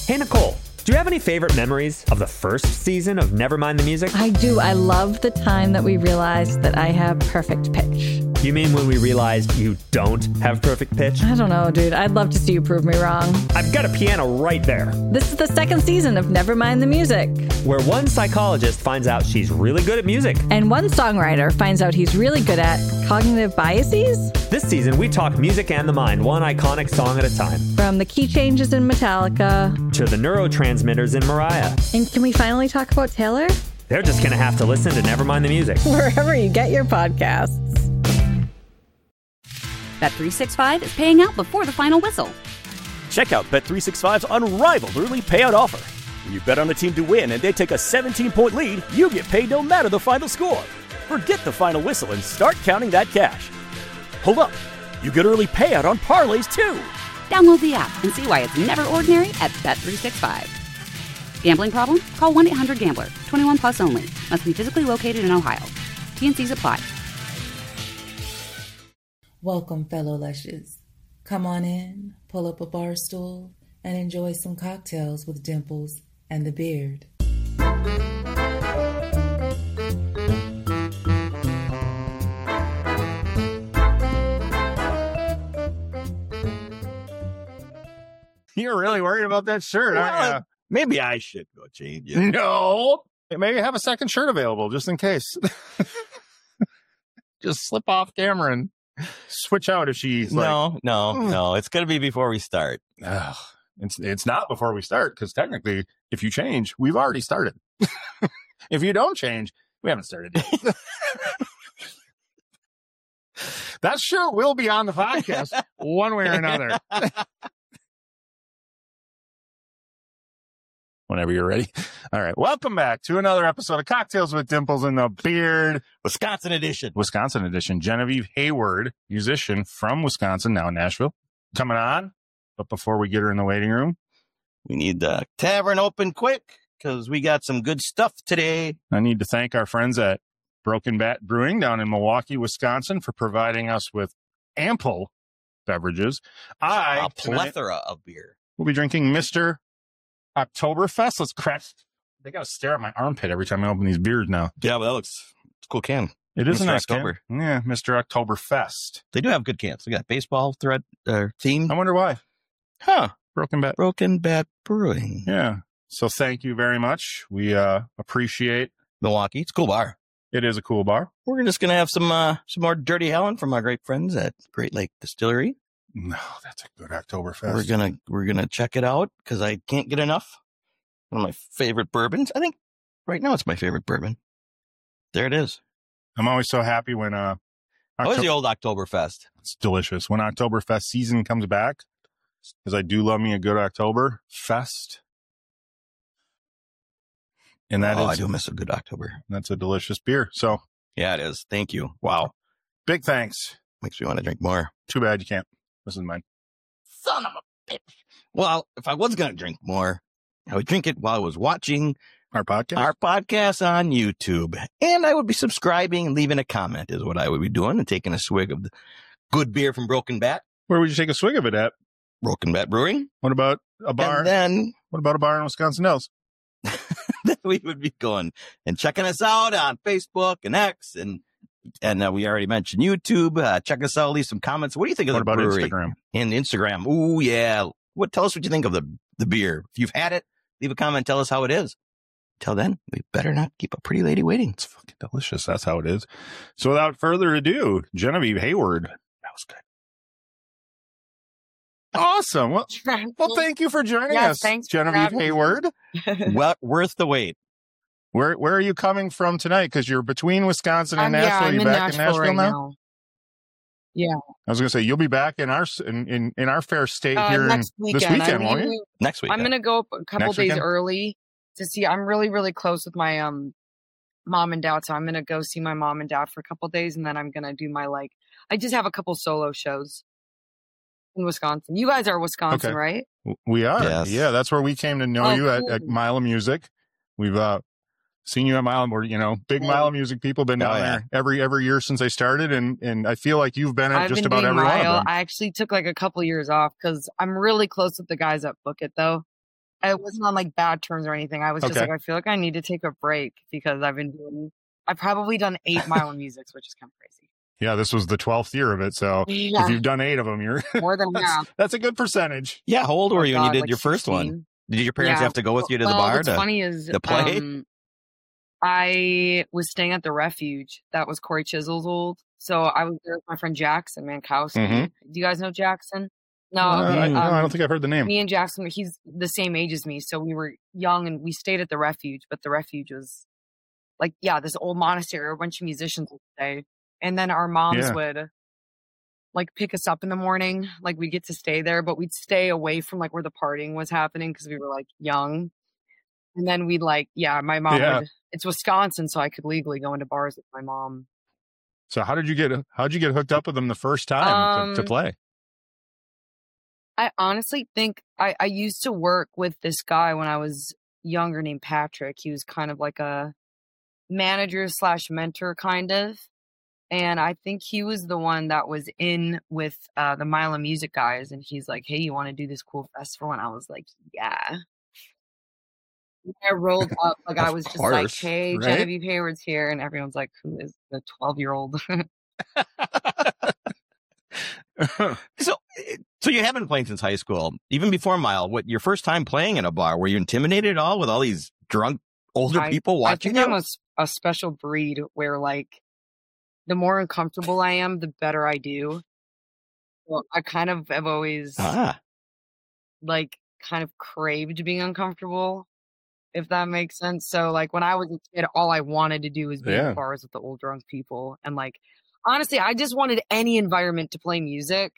Hey, Nicole, do you have any favorite memories of the first season of Nevermind the Music? I do. I love the time that we realized that I have perfect pitch. You mean when we realized you don't have perfect pitch? I don't know, dude. I'd love to see you prove me wrong. I've got a piano right there. This is the second season of Nevermind the Music, where one psychologist finds out she's really good at music. and one songwriter finds out he's really good at cognitive biases. This season, we talk music and the mind, one iconic song at a time. From the key changes in Metallica. To the neurotransmitters in Mariah. And can we finally talk about Taylor? They're just going to have to listen to Nevermind the Music. Wherever you get your podcasts. Bet365 is paying out before the final whistle. Check out Bet365's unrivaled early payout offer. When you bet on the team to win and they take a 17-point lead, you get paid no matter the final score. Forget the final whistle and start counting that cash. Hold up. You get early payout on parlays, too. Download the app and see why it's never ordinary at Bet365. Gambling problem? Call 1-800-GAMBLER. 21 plus only. Must be physically located in Ohio. T&Cs apply. Welcome, fellow Lushes. Come on in, pull up a bar stool, and enjoy some cocktails with Dimples and the Beard. You're really worried about that shirt, aren't Maybe I should go change you? it. No. Maybe have a second shirt available just in case. Just slip off camera and switch out if she's like... No. It's going to be before we start. Ugh, it's not before we start, because technically, if you change, we've already started. If you don't change, we haven't started yet. That shirt will be on the podcast one way or another. Whenever you're ready. All right. Welcome back to another episode of Cocktails with Dimples and the Beard. Wisconsin edition. Genevieve Hayward, musician from Wisconsin, now in Nashville, coming on. But before we get her in the waiting room, We need the tavern open quick because we got some good stuff today. I need to thank our friends at Broken Bat Brewing down in Milwaukee, Wisconsin, for providing us with ample beverages. A plethora of beer. We'll be drinking Mr. Oktoberfest. Let's crack. They got to stare at my armpit every time I open these beers now. Yeah, well, it's a cool can. It is a Mr. nice October. can. Yeah, Mr. Oktoberfest. They do have good cans. They got baseball thread theme. I wonder why. Huh. Broken Bat Brewing. Yeah. So thank you very much. We appreciate Milwaukee. It's a cool bar. It is a cool bar. We're just going to have some more Dirty Helen from our great friends at Great Lake Distillery. No, that's a good Oktoberfest. We're gonna check it out because I can't get enough. One of my favorite bourbons. I think right now it's my favorite bourbon. There it is. I'm always so happy when How was the old Oktoberfest? It's delicious. When Oktoberfest season comes back, because I do love me a good Oktoberfest. And that I do miss a good October. That's a delicious beer. So yeah, it is. Thank you. Wow. Big thanks. Makes me want to drink more. Too bad you can't. This is mine. Son of a bitch. Well, if I was going to drink more, I would drink it while I was watching our podcast on YouTube. And I would be subscribing and leaving a comment is what I would be doing and taking a swig of the good beer from Broken Bat. Where would you take a swig of it at? Broken Bat Brewing. What about a bar? And then what about a bar in Wisconsin Dells? Then we would be going and checking us out on Facebook and X and we already mentioned YouTube. Check us out. Leave some comments. What do you think of the brewery? Instagram? And Instagram. Ooh, yeah. Tell us what you think of the beer. If you've had it, leave a comment. Tell us how it is. Till then, we better not keep a pretty lady waiting. It's fucking delicious. That's how it is. So without further ado, Genevieve Hayward. That was good. Awesome. Well, thank you for joining us, Genevieve Hayward. Well, worth the wait. Where are you coming from tonight? Because you're between Wisconsin and Nashville. I'm you back in Nashville right now? Yeah. I was going to say you'll be back in our fair state here this weekend, won't you? Next week. I'm going to go up a couple days early to see. I'm really, really close with my mom and dad, so I'm going to go see my mom and dad for a couple days, and then I'm going to do my I just have a couple solo shows in Wisconsin. You guys are Wisconsin, right? We are. Yes. Yeah, that's where we came to know you cool. at Mile of Music. We've seen you at Mile, where big Mile of Music people been down there every year since I started, and I feel like you've been at just about every one of them. I actually took a couple years off because I'm really close with the guys that book it though. I wasn't on like bad terms or anything. I was just like, I feel like I need to take a break because I've probably done 8 Mile Musics, which is kind of crazy. Yeah, this was the 12th year of it. So if you've done 8 of them, you're more than half. That's a good percentage. Yeah. How old were you when you did like your first 16. one? Did your parents have to go with you to the bar what's funny is, to play? I was staying at the Refuge. That was Corey Chisel's old. So I was there with my friend Jackson Mankowski. Mm-hmm. Do you guys know Jackson? No, I don't think I've heard the name. Me and Jackson, he's the same age as me. So we were young and we stayed at the Refuge, but the Refuge was like, this old monastery, a bunch of musicians would stay. And then our moms would like pick us up in the morning. Like we'd get to stay there, but we'd stay away from like where the partying was happening because we were like young. And then we'd like, my mom would, it's Wisconsin, so I could legally go into bars with my mom. So how'd you get hooked up with them the first time to play? I honestly think I used to work with this guy when I was younger named Patrick. He was kind of like a manager / mentor kind of. And I think he was the one that was in with the Mila Music guys. And he's like, hey, you want to do this cool festival? And I was like, yeah. I rolled up like I was just like, hey, right? Genevieve Hayward's here. And everyone's like, who is the 12-year-old? So you haven't played since high school, even before Mile. What your first time playing in a bar? Were you intimidated at all with all these drunk older people watching you? I think I'm a special breed where like the more uncomfortable I am, the better I do. Well, I kind of have always like kind of craved being uncomfortable, if that makes sense. So like when I was a kid, all I wanted to do was be in bars with the old drunk people, and like. Honestly, I just wanted any environment to play music.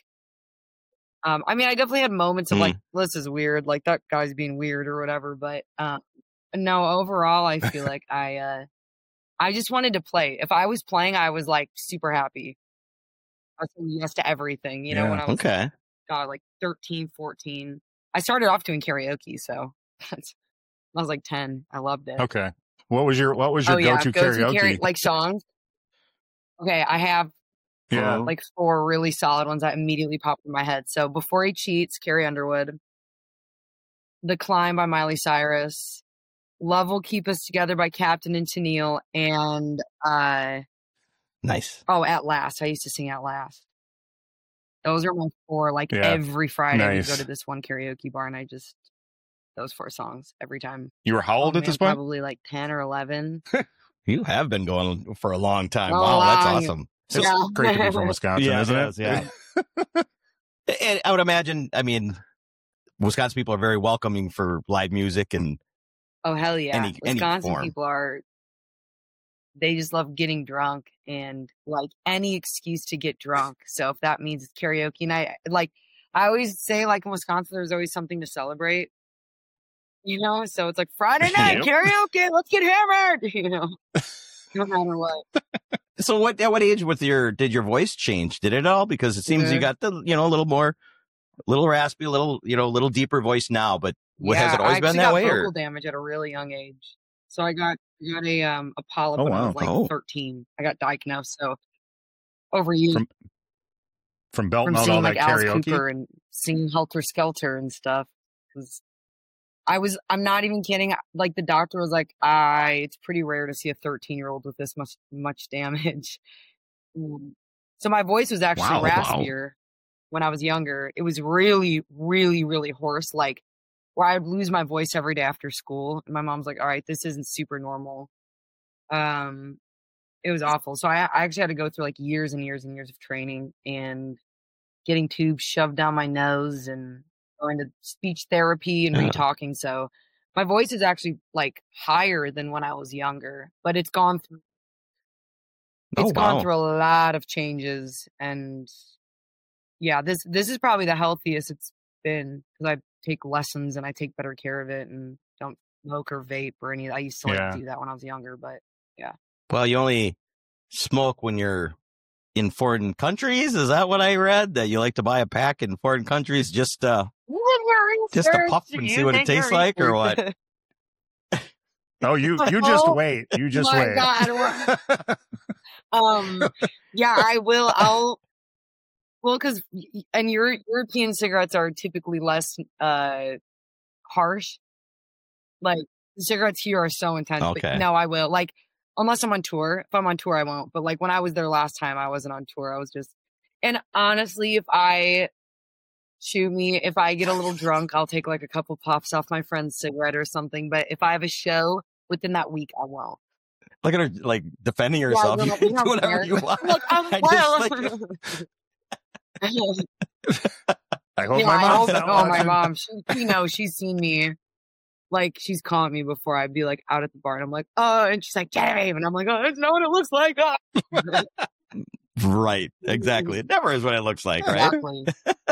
I mean, I definitely had moments of like, this is weird, like that guy's being weird or whatever. But no, overall, I feel like I just wanted to play. If I was playing, I was like super happy. I was saying yes to everything, you know, when I was like 13, 14. I started off doing karaoke, so I was like 10. I loved it. Okay. What was your go-to karaoke? Like songs? Okay, I have like 4 really solid ones that immediately popped in my head. So Before He Cheats, Carrie Underwood. The Climb by Miley Cyrus. Love Will Keep Us Together by Captain and Tennille. And nice. Oh, At Last. I used to sing At Last. Those are my 4. Like every Friday we go to this one karaoke bar, and I just those 4 songs every time. You were how old at this point? Probably like 10 or 11. You have been going for a long time. Wow, that's awesome. It's great to be from Wisconsin, isn't it? Yeah. And I would imagine, I mean, Wisconsin people are very welcoming for live music and oh hell yeah. Wisconsin form. People they just love getting drunk and like any excuse to get drunk. So if that means it's karaoke night, like I always say, like in Wisconsin, there's always something to celebrate. You know, so it's like Friday night karaoke. Let's get hammered. You know, no matter what. So, at what age did your voice change? Did it all? Because it seems you got a little raspy, a little deeper voice now. But has it always been that way? I got vocal damage at a really young age. So I got a polyp when I was like 13. I got diagnosed. So over years from belting out all that karaoke Alice Cooper and singing Helter Skelter and stuff. Because I'm not even kidding. Like the doctor was like, it's pretty rare to see a 13-year-old with this much damage. So my voice was actually raspier when I was younger. It was really, really, really hoarse. Like where I'd lose my voice every day after school. And my mom's like, all right, this isn't super normal. It was awful. So I actually had to go through like years and years and years of training and getting tubes shoved down my nose and going to speech therapy and re-talking. So my voice is actually like higher than when I was younger, but it's gone through a lot of changes. And yeah, this is probably the healthiest it's been because I take lessons and I take better care of it and don't smoke or vape or any. I used to like to do that when I was younger, but yeah. Well, you only smoke when you're in foreign countries. Is that what I read? That you like to buy a pack in foreign countries just to puff and see what it tastes like, or what? Oh, you just wait. You just wait. God. Yeah, I will. Because European cigarettes are typically less harsh. Like, the cigarettes here are so intense. Okay. Like, no, I will. Like, unless I'm on tour. If I'm on tour, I won't. But like when I was there last time, I wasn't on tour. I was just, and honestly, if I get a little drunk, I'll take like a couple puffs off my friend's cigarette or something. But if I have a show within that week, I won't. Look at her, like, defending herself. Yeah, you can do whatever you want. Look, I hope my mom's not my watching. mom. She knows. She's seen me. Like, she's calling me before I'd be like out at the bar, and I'm like, oh, and she's like, Dave, and I'm like, oh, that's not what it looks like. Right. Exactly. It never is what it looks like, right? Exactly.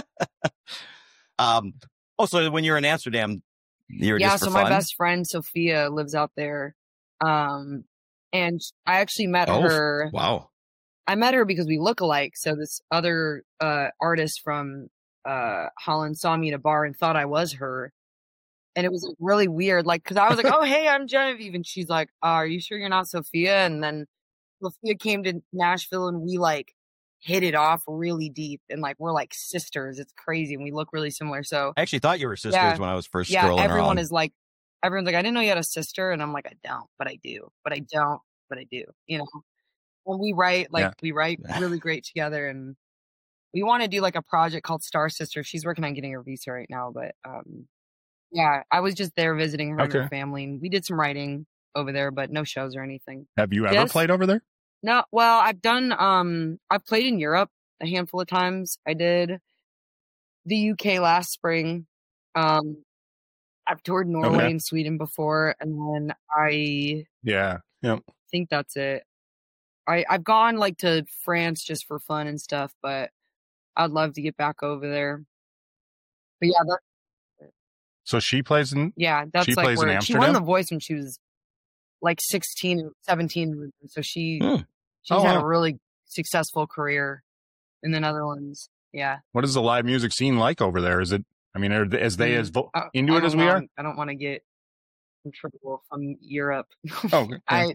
So when you're in Amsterdam, you're just for so fun? my best friend Sophia lives out there. And I actually met her. Wow. I met her because we look alike. So this other artist from Holland saw me at a bar and thought I was her. And it was like, really weird. Like, cause I was like, oh, hey, I'm Genevieve. And she's like, are you sure you're not Sophia? And then Sophia came to Nashville and we like hit it off really deep. And like, we're like sisters. It's crazy. And we look really similar. So I actually thought you were sisters when I was first scrolling everyone around. is like, everyone's like, I didn't know you had a sister. And I'm like, I don't, but I do, but I don't, but I do, you know, when we write, we write really great together. And we want to do like a project called Star Sister. She's working on getting her visa right now, but, yeah, I was just there visiting her and her family. And we did some writing over there, but no shows or anything. Have you ever played over there? No. Well, I've done, I've played in Europe a handful of times. I did the UK last spring. I've toured Norway and Sweden before. And then I think that's it. I've gone like to France just for fun and stuff, but I'd love to get back over there. But yeah, so she plays in that's she like plays in where Amsterdam? she won The Voice when she was like 16, 17. So she's had a really successful career in the Netherlands. Yeah. What is the live music scene like over there? Is it, I mean, are they as into it as we are? I don't want to get in trouble from Europe. Oh,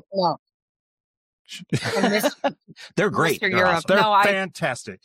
they're great. They're Europe. They're fantastic.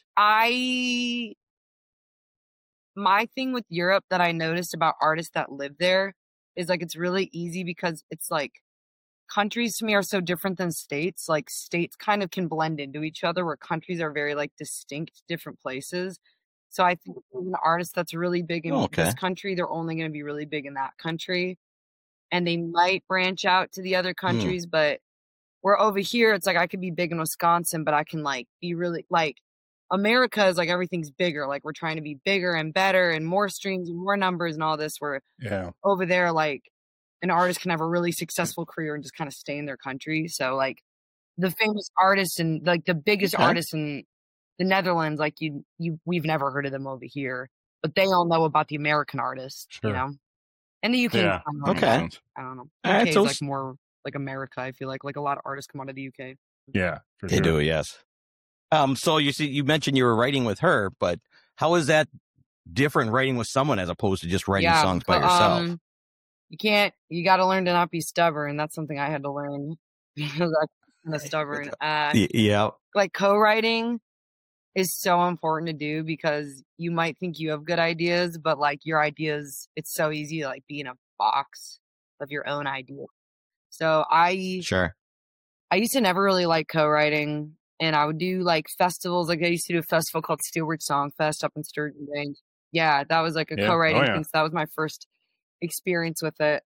My thing with Europe that I noticed about artists that live there is like it's really easy because it's like countries to me are so different than states. Like states kind of can blend into each other where countries are very like distinct different places. So I think an artist that's really big in this country, they're only going to be really big in that country. And they might branch out to the other countries, but we're over here, it's like I could be big in Wisconsin, but I can like be really like America is like everything's bigger. Like we're trying to be bigger and better and more streams and more numbers and all this. Where over there, like an artist can have a really successful career and just kind of stay in their country. So like the famous artists and like the biggest artists in the Netherlands, like we've never heard of them over here, but they all know about the American artists, you know, and the UK. Yeah. I don't know. UK is like more like America. I feel like a lot of artists come out of the UK. Yeah, for they do. Yes. So you mentioned you were writing with her, but how is that different writing with someone as opposed to just writing songs by yourself? You got to learn to not be stubborn. That's something I had to learn because I'm kind of stubborn. Like co-writing is so important to do because you might think you have good ideas, but like your ideas, it's so easy to like be in a box of your own ideas. So I used to never really like co-writing. And I would do like festivals. Like I used to do a festival called Steelbridge Song Fest up in Sturgeon Bay. Yeah, that was like a co-writing thing. So that was my first experience with it.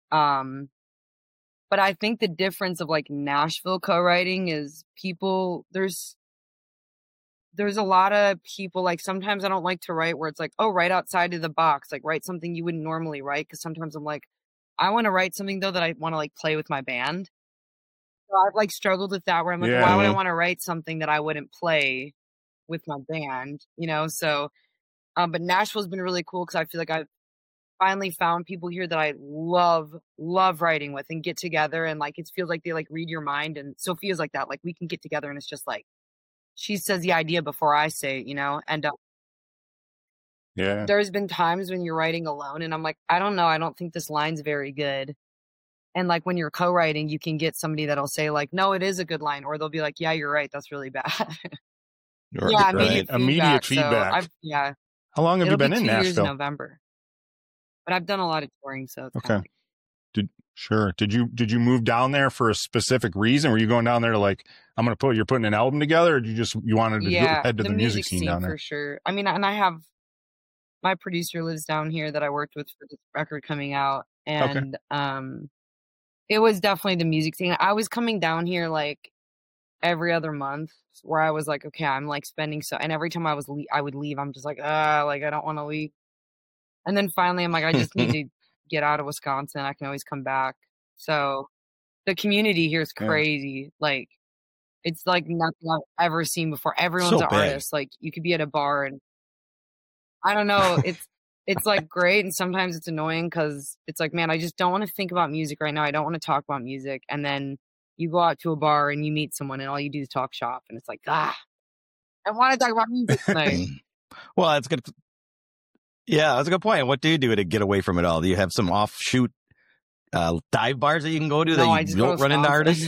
But I think the difference of like Nashville co-writing is there's a lot of people, like sometimes I don't like to write where it's like, oh, write outside of the box, like write something you wouldn't normally write. Cause sometimes I'm like, I want to write something though that I want to like play with my band. So I've like struggled with that where I'm like, why would I want to write something that I wouldn't play with my band, you know? So, but Nashville's been really cool because I feel like I've finally found people here that I love writing with and get together. And like, it feels like they like read your mind. And Sophia's like that. Like we can get together and it's just like, she says the idea before I say it, you know? And there's been times when you're writing alone and I'm like, I don't know. I don't think this line's very good. And like when you're co-writing, you can get somebody that'll say like, no, it is a good line. Or they'll be like, yeah, you're right. That's really bad. Immediate feedback. So how long have you been in Nashville? Years in November. But I've done a lot of touring. So it's okay. Sure. Did you move down there for a specific reason? Were you going down there to like, you're putting an album together, or you wanted to head to the music scene down there? For sure. I mean, and I have, my producer lives down here that I worked with for this record coming out. And, it was definitely the music scene. I was coming down here like every other month where I was like, okay, I'm like spending and every time I would leave, I'm just like, like I don't want to leave. And then finally I'm like, I just need to get out of Wisconsin. I can always come back. So the community here is crazy. Like it's like nothing I've ever seen before. Everyone's an artist. Like you could be at a bar and I don't know. It's like great. And sometimes it's annoying because it's like, man, I just don't want to think about music right now. I don't want to talk about music. And then you go out to a bar and you meet someone and all you do is talk shop. And it's like, I want to talk about music tonight. Well, that's good. Yeah, that's a good point. What do you do to get away from it all? Do you have some offshoot dive bars that you can go to that you don't run into artists?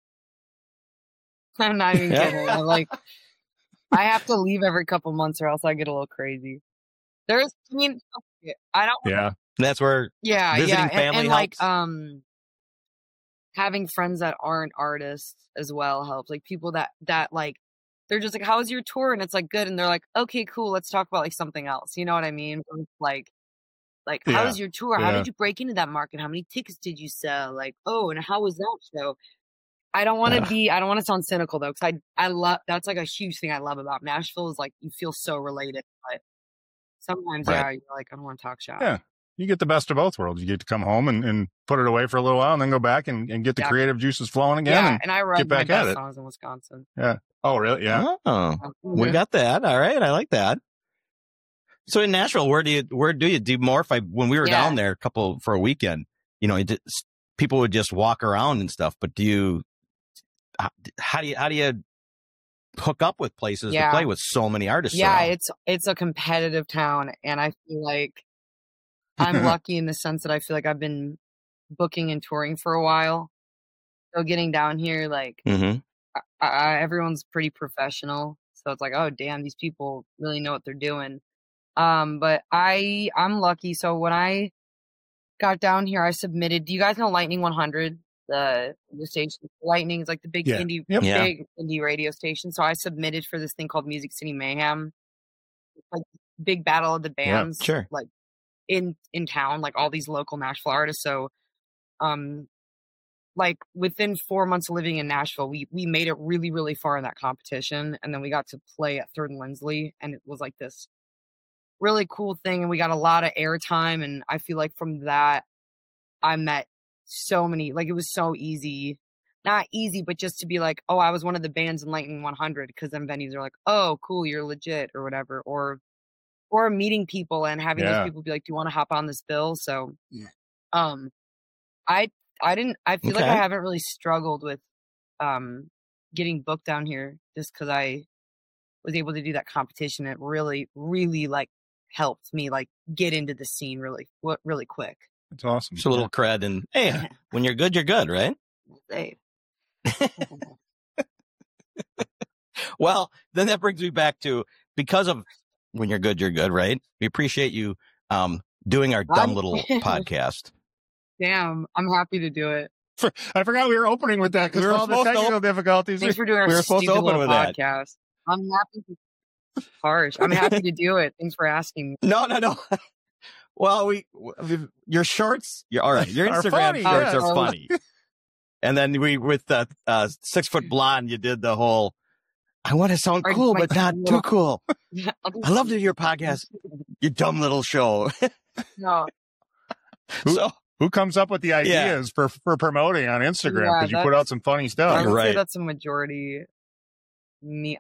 I'm not even kidding. I have to leave every couple months or else I get a little crazy. I don't. Yeah, that's where. Visiting family helps. Like having friends that aren't artists as well helps. Like people that like they're just like, "How was your tour?" And it's like good, and they're like, "Okay, cool. Let's talk about like something else." You know what I mean? Like how was your tour? How did you break into that market? How many tickets did you sell? Like, and how was that show? I don't want to sound cynical though, because I love, that's like a huge thing I love about Nashville is like you feel so related, but sometimes you're like, I don't want to talk shop. Yeah. You get the best of both worlds. You get to come home and put it away for a little while and then go back and get the creative juices flowing again. And I write my best songs in Wisconsin. Yeah. Oh, really? Yeah. Oh, we got that. All right. I like that. So in Nashville, where do you do more? When we were down there for a weekend, people would just walk around and stuff, but how do you hook up with places to play with so many artists? Yeah, it's a competitive town, and I feel like I'm lucky in the sense that I feel like I've been booking and touring for a while. So getting down here, like everyone's pretty professional, so it's like, oh damn, these people really know what they're doing. But I'm lucky. So when I got down here, I submitted. Do you guys know Lightning 100? The station Lightning is like the big indie indie radio station. So I submitted for this thing called Music City Mayhem. It's like big battle of the bands, like in town, like all these local Nashville artists. So, like within 4 months of living in Nashville, we made it really, really far in that competition, and then we got to play at 3rd and Lindsley, and it was like this really cool thing, and we got a lot of airtime, and I feel like from that, I met so many, like it was so easy, not easy, but just to be like, oh, I was one of the bands in Lightning 100, because then venues are like, oh, cool, you're legit or whatever, or meeting people and having those people be like, do you want to hop on this bill? So, I feel like I haven't really struggled with, getting booked down here just because I was able to do that competition. It really, really like helped me like get into the scene really quick. That's awesome. Just a little cred, and hey, when you're good, right? Hey. Well, then that brings me back to, because of when you're good, right? We appreciate you doing our dumb little podcast. Damn, I'm happy to do it. I forgot we were opening with that because of all the technical difficulties. Thanks for doing our stupid little podcast. I'm happy to harsh. I'm happy to do it. Thanks for asking me. No. Well, your shorts, all right. Your Instagram shorts are funny. And then with the 6 foot blonde, you did the whole, I want to sound cool, but not too cool. I love to do your podcast. You dumb little show. No. Who comes up with the ideas for promoting on Instagram? Because you put out some funny stuff. I would say that's a majority me.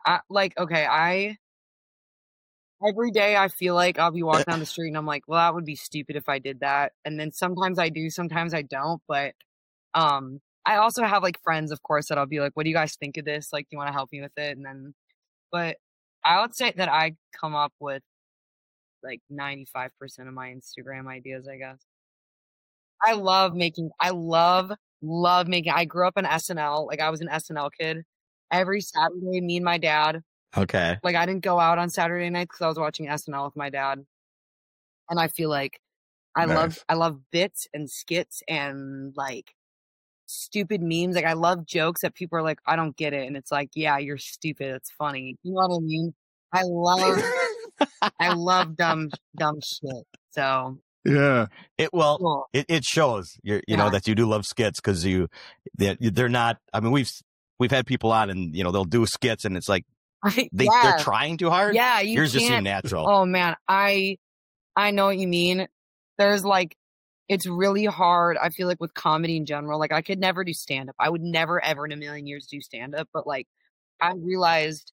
Every day I feel like I'll be walking down the street and I'm like, well, that would be stupid if I did that. And then sometimes I do, sometimes I don't. But I also have like friends, of course, that I'll be like, what do you guys think of this? Like, do you want to help me with it? And then, but I would say that I come up with like 95% of my Instagram ideas, I guess. I love making, I grew up in SNL. Like I was an SNL kid. Every Saturday, me and my dad. Okay. Like I didn't go out on Saturday nights because I was watching SNL with my dad. And I feel like I love bits and skits and like stupid memes. Like I love jokes that people are like, I don't get it. And it's like, yeah, you're stupid. It's funny. You know what I mean? I love dumb shit. So yeah, it shows you know that you do love skits because they're not. I mean, we've had people on and they'll do skits and it's like they're trying too hard. Yeah, yours just seem natural. Oh man, I know what you mean. There's like, it's really hard. I feel like with comedy in general, like I could never do stand up. I would never ever in a million years do stand up. But like, I realized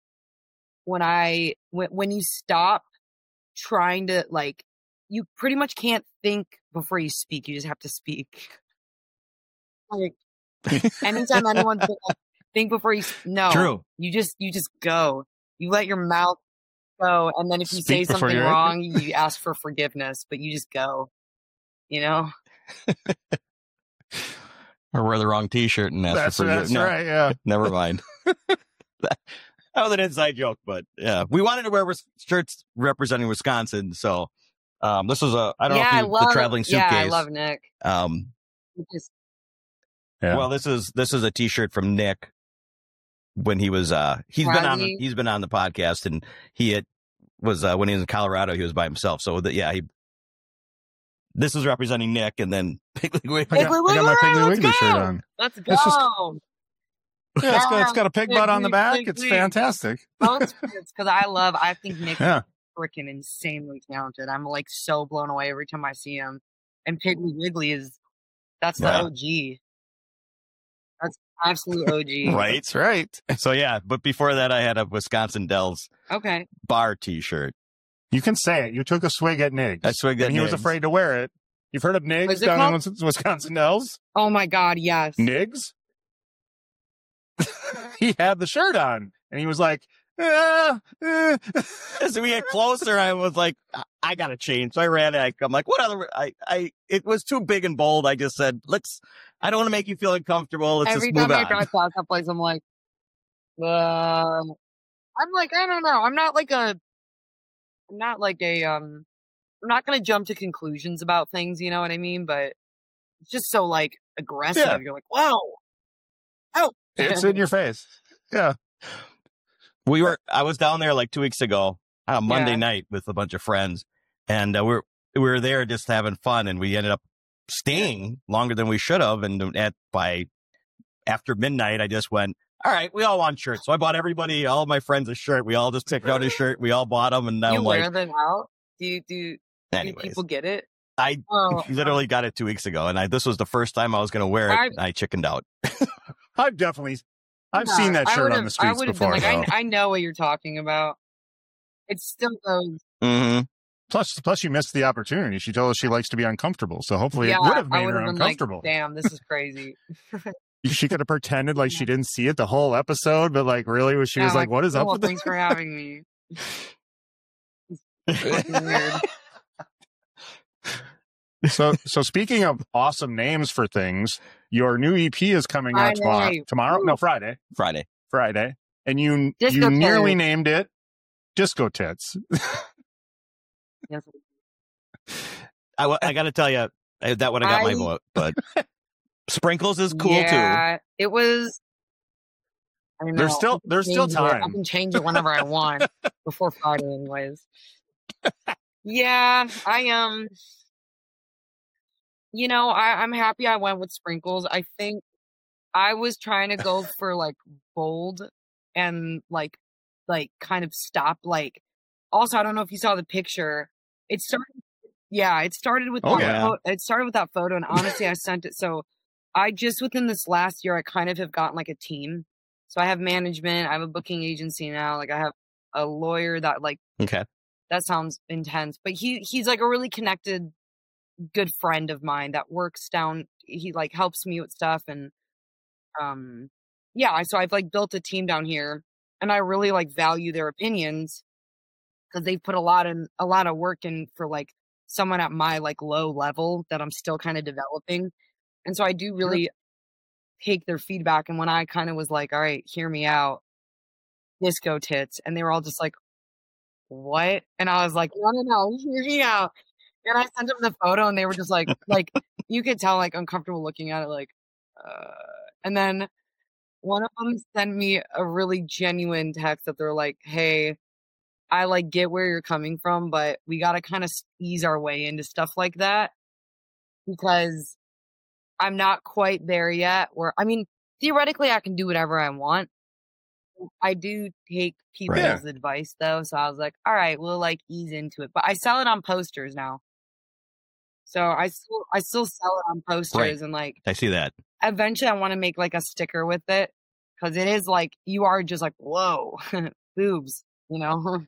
when you stop trying to like, you pretty much can't think before you speak. You just have to speak. Like anytime anyone think before you no, true. You just go. You let your mouth go, and then if you say something wrong, you ask for forgiveness, but you just go. Or wear the wrong T-shirt and ask for forgiveness. That's right. Yeah. Never mind. That was an inside joke, but yeah, we wanted to wear shirts representing Wisconsin, so this was I don't know if the traveling suitcase. Yeah, I love Nick. Well, this is a T-shirt from Nick when he was he's been on the podcast, and he was when he was in Colorado, he was by himself. So this is representing Nick, and then Piggly Wiggly. I got my Piggly Wiggly shirt on. Let's go. It's got a pig butt on the back. It's fantastic. Because I think Nick is freaking insanely talented. I'm like so blown away every time I see him. And Piggly Wiggly that's the OG. That's absolute OG. Right. That's right. So yeah, but before that I had a Wisconsin Dells bar T-shirt. You can say it. You took a swig at Niggs. I swigged at Niggs. He was afraid to wear it. You've heard of Niggs down in Wisconsin Dells? Oh my God, yes. Niggs? He had the shirt on, and he was like, So we get closer, I was like, I gotta change. So I ran it. I'm like, what other? It was too big and bold. I just said, I don't want to make you feel uncomfortable. Let's Every just move time on. I drive past that place, I'm like, I'm like, I don't know. I'm not going to jump to conclusions about things, you know what I mean? But it's just so like aggressive. Yeah. You're like, whoa. Oh. It's in your face. Yeah. I was down there like 2 weeks ago on a Monday night with a bunch of friends, and we were there just having fun, and we ended up staying longer than we should have. And after midnight, I just went, all right, we all want shirts. So I bought all my friends a shirt. We all just picked out a shirt. We all bought them, and now you wear them out. Do people get it? I literally got it 2 weeks ago, and this was the first time I was going to wear it. And I chickened out. I've seen that shirt on the streets before. I know what you're talking about. It's still those. Mm-hmm. Plus, you missed the opportunity. She told us she likes to be uncomfortable, so hopefully it would have made her uncomfortable. Like, damn, this is crazy. She could have pretended like she didn't see it the whole episode, but like really, she was like, "What is up with thanks for having me." It's fucking weird. So speaking of awesome names for things, your new EP is coming out tomorrow. No, Friday. And you nearly named it Disco Tits. Yes. I got to tell you, that would have got my vote, but Sprinkles is cool too. It was. I don't know. There's still time. I can change it whenever I want before Friday, anyways. Yeah, I'm happy I went with Sprinkles. I think I was trying to go for like bold and like kind of stop. Like, also, I don't know if you saw the picture. It started with it started with that photo, and honestly, I sent it. So I just within this last year, I kind of have gotten like a team. So I have management. I have a booking agency now. Like I have a lawyer that that sounds intense, but he's like a really connected, good friend of mine that works down. He like helps me with stuff, and so I've like built a team down here, and I really like value their opinions because they've put a lot of work in for like someone at my like low level that I'm still kind of developing, and so I do really take their feedback. And when I kind of was like, all right, hear me out, Disco Tits, and they were all just like, what? And I was like, no, hear me out. And I sent them the photo, and they were just like you could tell, like, uncomfortable looking at it, like, and then one of them sent me a really genuine text that they're like, hey, I like get where you're coming from, but we got to kind of ease our way into stuff like that because I'm not quite there yet. Where, I mean, theoretically, I can do whatever I want. I do take people's advice though. So I was like, all right, we'll like ease into it, but I sell it on posters now. So I still sell it on posters and like, I see that. Eventually I want to make like a sticker with it. Cause it is like, you are just like, whoa, boobs, you know?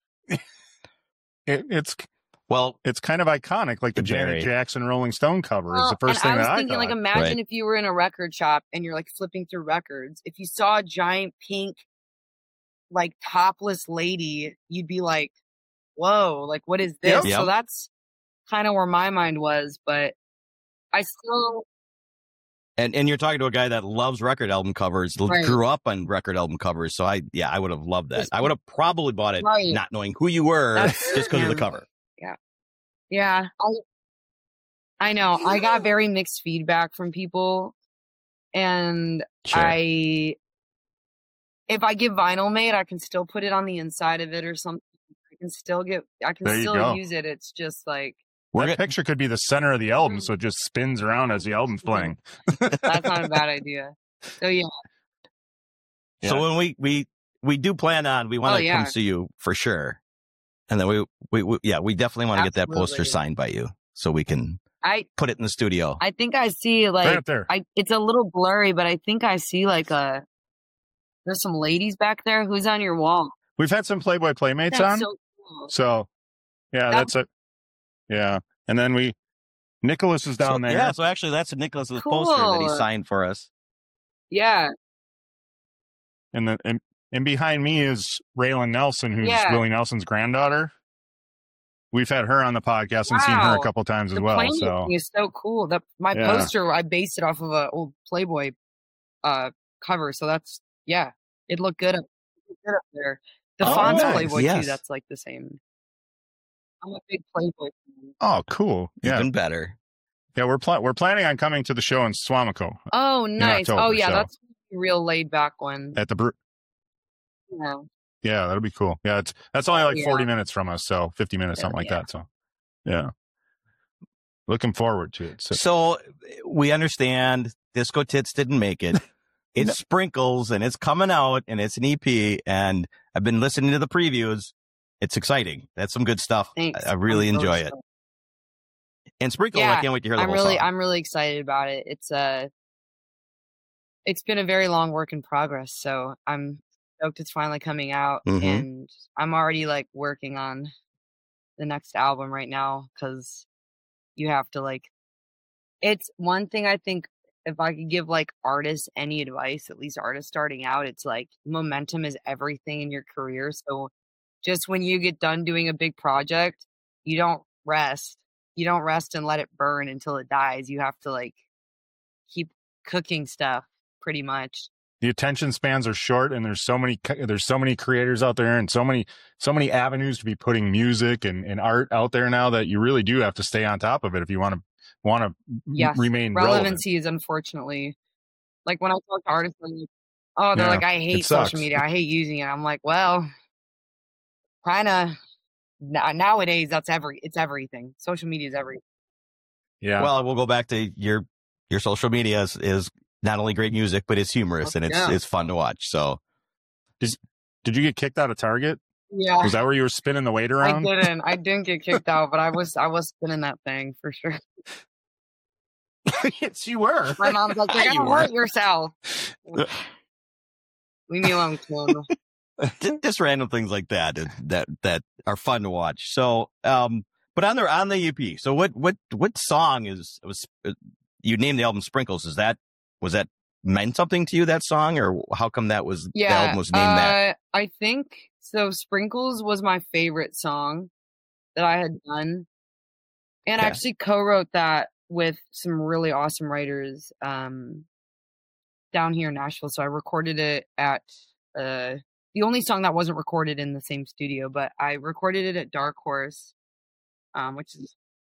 It's kind of iconic, like the Janet Jackson Rolling Stone cover is the first thing that I thought. I was thinking, like, imagine if you were in a record shop and you're like flipping through records. If you saw a giant pink, like topless lady, you'd be like, whoa, like what is this? Yep. So that's kind of where my mind was, but I still. And you're talking to a guy that loves record album covers, grew up on record album covers. So I would have loved that. I would have probably bought it not knowing who you were just because of the cover. Yeah. Yeah. I know. I got very mixed feedback from people. And if I get vinyl made, I can still put it on the inside of it or something. I can still use it. It's just like. That picture could be the center of the album, so it just spins around as the album's playing. That's not a bad idea. So yeah. So when we do plan on, we want to come see you for sure, and then we definitely want to get that poster signed by you so we can put it in the studio. I think I see like right there. It's a little blurry, but I think I see like there's some ladies back there. Who's on your wall? We've had some Playboy Playmates on. So cool. So yeah, that's it. Yeah, and then Nicholas is down there. Yeah, so actually that's Nicholas's poster that he signed for us. Yeah. And behind me is Raylan Nelson, who's Willie Nelson's granddaughter. We've had her on the podcast and seen her a couple times as well. So it's so cool. My poster, I based it off of an old Playboy cover. So that's it looked good up there. The font's Playboy too. That's like the same. I'm a big Playboy fan. Oh, cool. Yeah. Even better. Yeah, we're planning on coming to the show in Suamico. Oh, nice. October, that's a real laid back one. At the Yeah, that'll be cool. Yeah, that's only like 40 minutes from us, so 50 minutes, something like that. So, yeah. Looking forward to it. So we understand Disco Tits didn't make it. It's Sprinkles, and it's coming out, and it's an EP, and I've been listening to the previews. It's exciting. That's some good stuff. Thanks. I really enjoy it. And Sprinkles, I can't wait to hear the whole song. I'm really excited about it. It's been a very long work in progress, so I'm stoked it's finally coming out, and I'm already like working on the next album right now because you have to like. It's one thing I think if I could give like artists any advice, at least artists starting out, it's like momentum is everything in your career. So. Just when you get done doing a big project, you don't rest. You don't rest and let it burn until it dies. You have to like keep cooking stuff pretty much. The attention spans are short, and there's so many creators out there, and so many avenues to be putting music and art out there now that you really do have to stay on top of it if you want to remain relevant. Relevancy is unfortunately like when I talk to artists, they're like, I hate social media. I hate using it. I'm like, well. Kind of nowadays, it's everything. Social media is everything. Yeah. Well, we'll go back to your social media is not only great music, but it's humorous and it's fun to watch. So, did you get kicked out of Target? Yeah. Was that where you were spinning the weight around? I didn't get kicked out, but I was spinning that thing for sure. Yes, you were. My mom's like, "You're gonna hurt yourself." Leave me alone, Kim. Just random things like that are fun to watch. So, but on the EP, so what song was you named the album Sprinkles? Was that meant something to you, that song, or how come the album was named that? I think so. Sprinkles was my favorite song that I had done, and I actually co-wrote that with some really awesome writers down here in Nashville. So I recorded it at the only song that wasn't recorded in the same studio, but I recorded it at Dark Horse, which is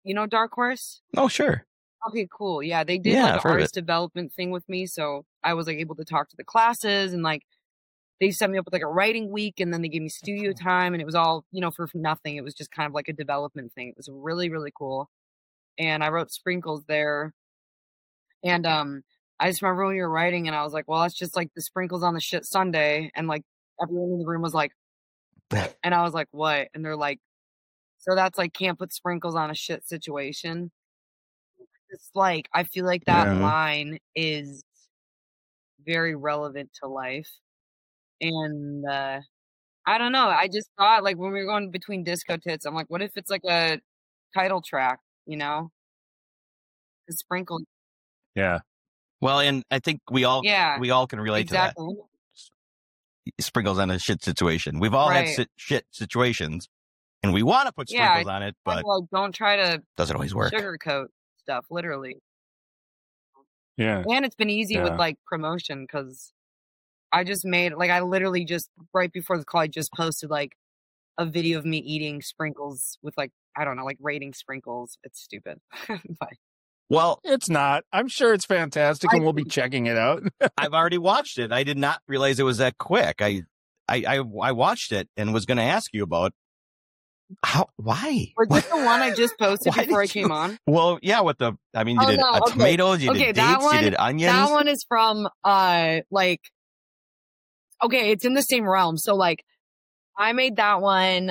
You know Dark Horse? Oh, sure. Okay, cool. Yeah, they did like an artist development thing with me, so I was like able to talk to the classes, and like they set me up with like a writing week, and then they gave me studio time, and it was all, you know, for nothing. It was just kind of like a development thing. It was really, really cool. And I wrote Sprinkles there, and I just remember when you were writing, and I was like, well, that's just like the sprinkles on the shit sundae, and like everyone in the room was like, and I was like, what? And they're like, so that's like can't put sprinkles on a shit situation. It's like, I feel like that line is very relevant to life. And I don't know. I just thought, like, when we were going between Disco Tits, I'm like, what if it's like a title track, you know? The sprinkle. Yeah. Well, and I think we all can relate to that. Sprinkles on a shit situation. We've all had shit situations, and we want to put sprinkles on it, but don't try to doesn't always work. Sugarcoat stuff, literally. Yeah. And it's been easy with like promotion, because I just made, like, I literally just right before the call, I just posted like a video of me eating sprinkles with like, I don't know, like rating sprinkles. It's stupid. But well, it's not. I'm sure it's fantastic, and we'll be checking it out. I've already watched it. I did not realize it was that quick. I watched it and was going to ask you about why? Was this the one I just posted before I came on? Well, yeah, you did tomatoes, you did dates, you did onions. That one is from, like, okay, it's in the same realm. So, like, I made that one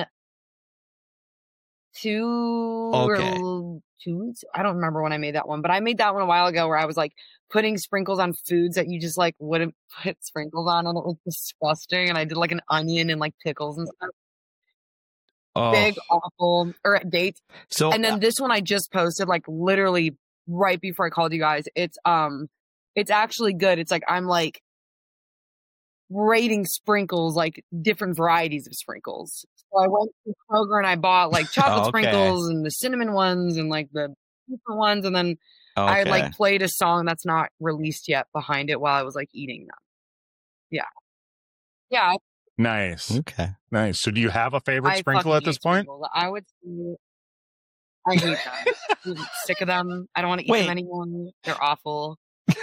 I don't remember when I made that one, but I made that one a while ago where I was, like, putting sprinkles on foods that you just, like, wouldn't put sprinkles on, and it was disgusting. And I did, like, an onion and, like, pickles and stuff. Big, awful, or dates. So, and then this one I just posted, like, literally right before I called you guys. It's actually good. It's like, I'm like rating sprinkles, like different varieties of sprinkles. So I went to Kroger and I bought like chocolate sprinkles and the cinnamon ones and like the different ones. And then I like played a song that's not released yet behind it while I was like eating them. Yeah. Yeah. Nice. Okay. Nice. So do you have a favorite sprinkle at this point? Sprinkles. I would say I hate them. I'm sick of them. I don't want to eat them anymore. They're awful.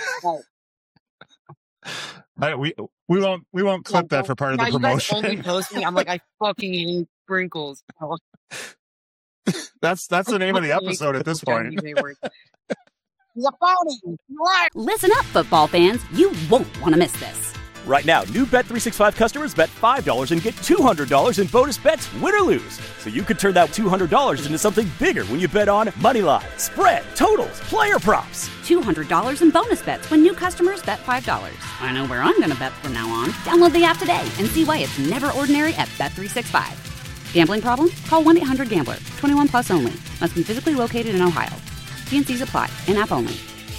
We won't clip that for part of the promotion. You guys only post me. I'm like, I fucking hate sprinkles. That's the name of the episode at this point. Listen up, football fans. You won't want to miss this. Right now, new Bet365 customers bet $5 and get $200 in bonus bets, win or lose. So you could turn that $200 into something bigger when you bet on moneyline, spread, totals, player props. $200 in bonus bets when new customers bet $5. I know where I'm going to bet from now on. Download the app today and see why it's never ordinary at Bet365. Gambling problem? Call 1-800-GAMBLER. 21 plus only. Must be physically located in Ohio. T&Cs apply. In-app only.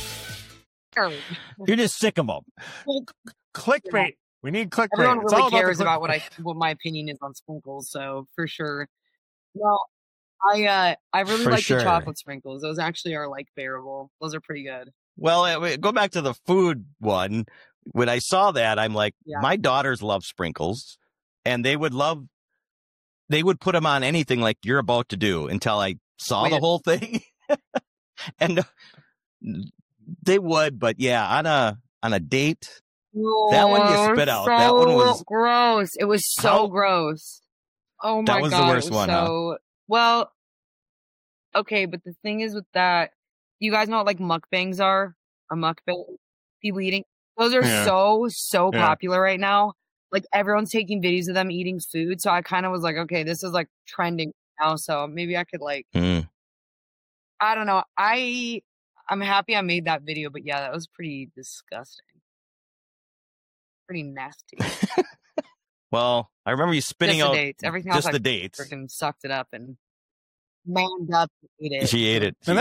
You're just sick of them. Clickbait. We need clickbait. Everyone really cares about what my opinion is on sprinkles, so for sure. Well, I really like the chocolate sprinkles. Those actually are like bearable. Those are pretty good. Well, go back to the food one. When I saw that, I'm like, my daughters love sprinkles, and they would put them on anything like you're about to do until I saw the whole thing. And they would, but yeah, on a date. That one you spit out. That one was gross. It was so gross. Oh my god. That was the worst one. Well, okay, but the thing is with that, you guys know what like mukbangs are? A mukbang? People eating. Those are so popular right now. Like everyone's taking videos of them eating food. So I kind of was like, okay, this is like trending now. So maybe I could like, I don't know. I'm happy I made that video, but yeah, that was pretty disgusting. Pretty nasty. Well, I remember you spitting out dates. Everything else, just the dates. Freaking sucked it up and manned up and ate it. She ate it. And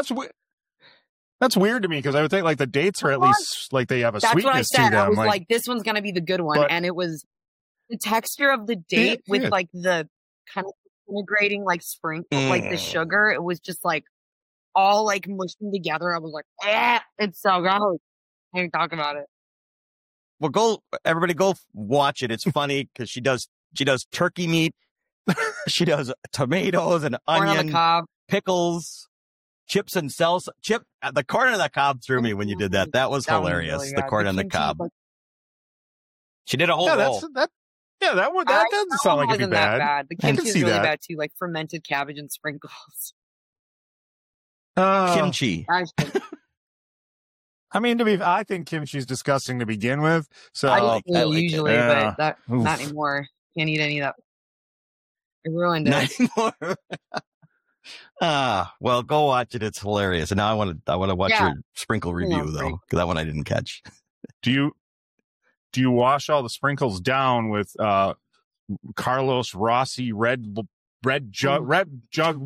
that's weird to me because I would think like the dates are at least like they have a sweetness to them. I was like, this one's gonna be the good one, and it was the texture of the date with like the kind of integrating like sprinkle, like the sugar. It was just like all like mushing together. I was like, it's so gross. I can't talk about it. Well, everybody go watch it. It's funny because she does turkey meat. She does tomatoes and onion, pickles. chips and salsa. Chip, the corn on the cob threw me when you did that. That was hilarious. Really the corn on the cob. She did a whole roll. That doesn't sound like it'd be bad. The kimchi is really bad too, like fermented cabbage and sprinkles. Kimchi. I mean, I think kimchi's disgusting to begin with. So I like it usually, but not anymore. Can't eat any of that. It ruined it. Not anymore. Well, go watch it. It's hilarious. And now I want to watch your sprinkle review though, because that one I didn't catch. Do you wash all the sprinkles down with Carlos Rossi red jug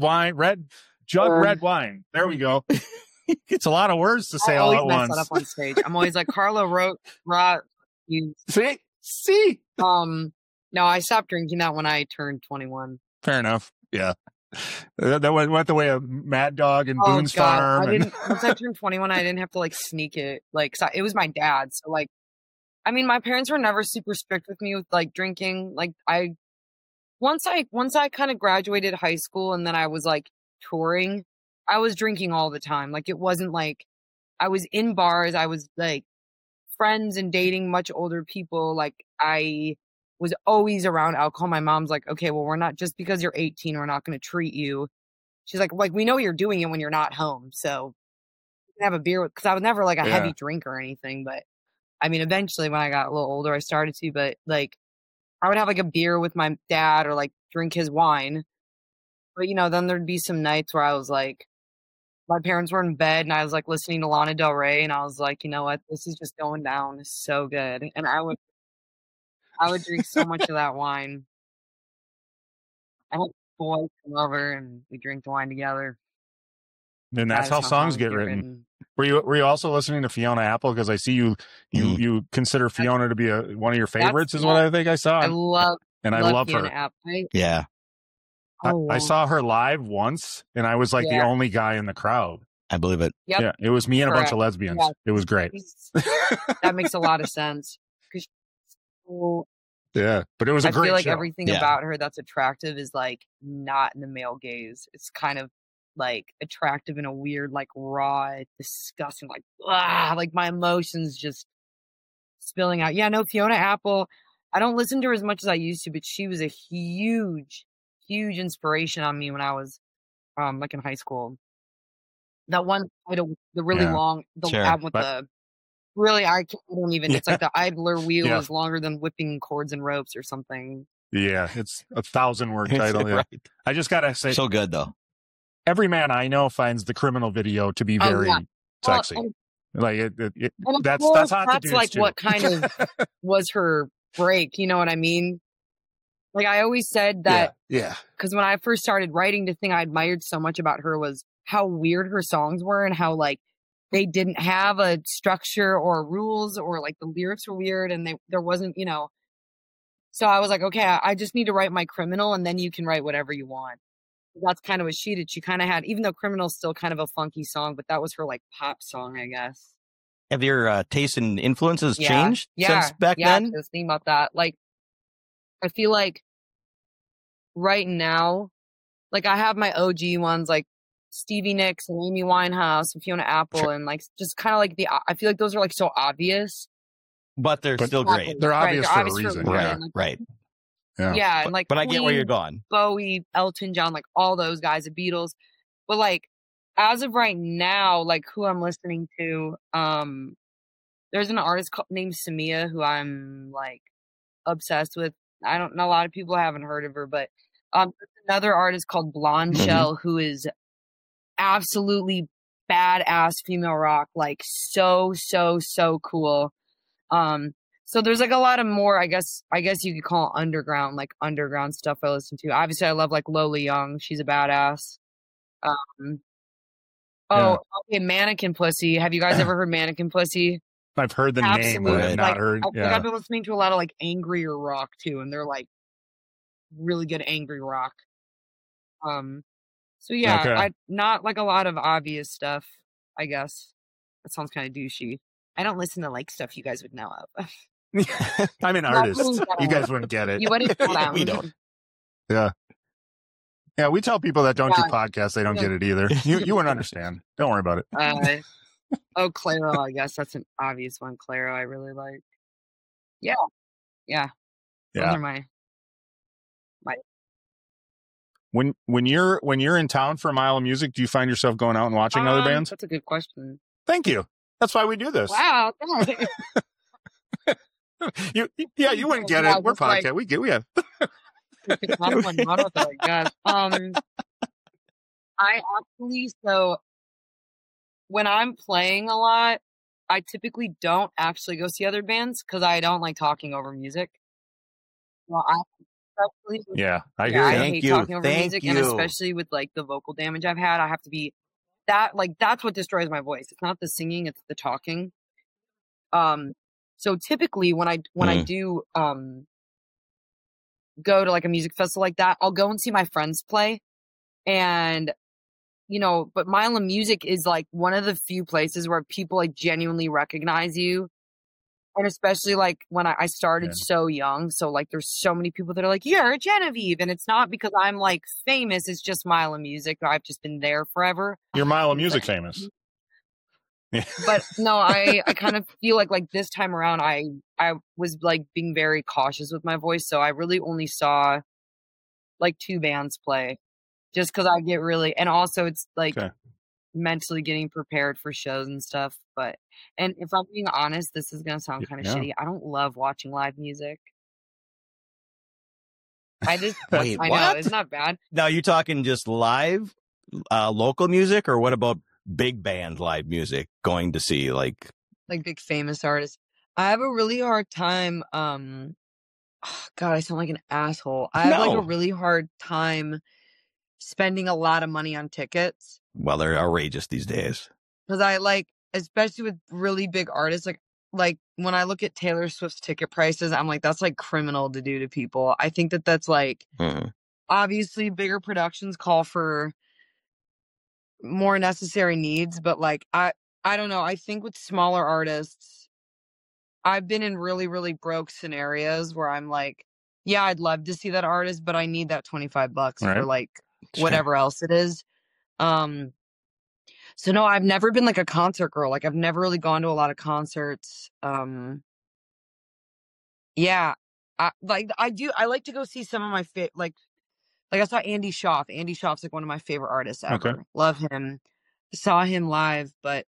wine? There we go. It's a lot of words to say all at once. I always mess that up on stage. I'm always like, Carlo wrote, you see. No, I stopped drinking that when I turned 21. Fair enough. Yeah. That went the way of Mad Dog and Boone's Farm. Once I turned 21, I didn't have to like sneak it. Like, it was my dad. So like, I mean, my parents were never super strict with me with like drinking. Like once I kind of graduated high school and then I was like touring, I was drinking all the time. Like, it wasn't like I was in bars. I was like friends and dating much older people. Like, I was always around alcohol. My mom's like, okay, well, we're not, just because you're 18, we're not going to treat you. She's like, we know you're doing it when you're not home. So you can have a beer because I was never like a heavy drinker or anything. But I mean, eventually when I got a little older, I started to, but like I would have like a beer with my dad or like drink his wine. But then there'd be some nights where I was like, my parents were in bed and I was like listening to Lana Del Rey and I was like, you know what, this is just going down. It's so good. And I would drink so much of that wine. I had boys come over and we drink the wine together. And that's how songs get written. Were you also listening to Fiona Apple? Because I see you consider Fiona to be one of your favorites, is what I think I saw. I love her. Apple. Yeah. I saw her live once, and I was like the only guy in the crowd. I believe it. Yep. Yeah, it was me and a bunch of lesbians. Yeah. It was great. That makes a lot of sense. Yeah, but it was a great show. I feel like everything about her that's attractive is like not in the male gaze. It's kind of like attractive in a weird, like raw, disgusting, like my emotions just spilling out. Yeah, no, Fiona Apple, I don't listen to her as much as I used to, but she was a huge inspiration on me when I was like in high school. That one title, the really long, album with the really, I don't even, it's like the idler wheel is longer than whipping cords and ropes or something. Yeah, it's a 1,000-word title. Right. I just gotta say, so good though. Every man I know finds the Criminal video to be very sexy. Like that's hot to dudes like too. What kind of was her break? You know what I mean? Like I always said that, because when I first started writing, the thing I admired so much about her was how weird her songs were and how like they didn't have a structure or rules or like the lyrics were weird and there wasn't, So I was like, okay, I just need to write my Criminal and then you can write whatever you want. That's kind of what she did. She kind of had, even though Criminal's still kind of a funky song, but that was her like pop song, I guess. Have your taste and influences changed since back then? Yeah, I was thinking about that. Like, I feel like right now, like I have my OG ones like Stevie Nicks and Amy Winehouse and Fiona Apple and like just kind of like I feel like those are like so obvious. But they're still great. They're obvious for a reason. Right. Yeah. And like but I get where you're going. Bowie, Elton John, like all those guys, the Beatles. But like as of right now, like who I'm listening to, there's an artist named Samia who I'm like obsessed with. I don't know, a lot of people haven't heard of her, but another artist called Blonde Shell who is absolutely badass female rock, like so cool. So there's like a lot of more, I guess you could call it underground stuff I listen to. Obviously I love like Lola Young. She's a badass. Okay, Mannequin Pussy. Have you guys ever heard Mannequin Pussy? I've heard the name, but I've not heard. I've been listening to a lot of like angrier rock too, and they're like really good angry rock. So yeah, not like a lot of obvious stuff, I guess. That sounds kind of douchey. I don't listen to like stuff you guys would know of. I'm an artist. You guys wouldn't get it. You wouldn't. We don't. Yeah. Yeah, we tell people that don't do podcasts, they don't get it either. You wouldn't understand. Don't worry about it. Clairo, I guess that's an obvious one. Clairo, I really like. Yeah. Those are my. When you're in town for a Mile of Music, do you find yourself going out and watching other bands? That's a good question. Thank you. That's why we do this. Wow. you wouldn't get it. We're podcast. We have. I actually, so when I'm playing a lot, I typically don't actually go see other bands because I don't like talking over music. Well, I hear you. I hate talking over music, and especially with like the vocal damage I've had, I have to be that's what destroys my voice. It's not the singing, it's the talking. So typically when I do go to like a music festival like that, I'll go and see my friends play. And but Mile of Music is like one of the few places where people like genuinely recognize you. And especially like when I started so young. So like there's so many people that are like, you're Genevieve. And it's not because I'm like famous. It's just Mile of Music. I've just been there forever. You're Mile of Music famous. But no, I kind of feel like this time around, I was like being very cautious with my voice. So I really only saw like 2 bands play just because I get really, and also it's like mentally getting prepared for shows and stuff. And if I'm being honest, this is going to sound kind of shitty. I don't love watching live music. I just, Wait, I know, it's not bad. Now you're talking just live, local music, or what about big band live music going to see like big famous artists? I have a really hard time. God, I sound like an asshole. I have like a really hard time spending a lot of money on tickets. Well, they're outrageous these days. Because I like, especially with really big artists, like when I look at Taylor Swift's ticket prices, I'm like, that's like criminal to do to people. I think that's like, obviously bigger productions call for more necessary needs, but like, I don't know. I think with smaller artists, I've been in really, really broke scenarios where I'm like, yeah, I'd love to see that artist, but I need that $25 for like whatever else it is. So no, I've never been like a concert girl. Like I've never really gone to a lot of concerts. Yeah, I like to go see some of my like I saw Andy Schaaf. Andy Schaaf's like one of my favorite artists ever. Okay. Love him. Saw him live, but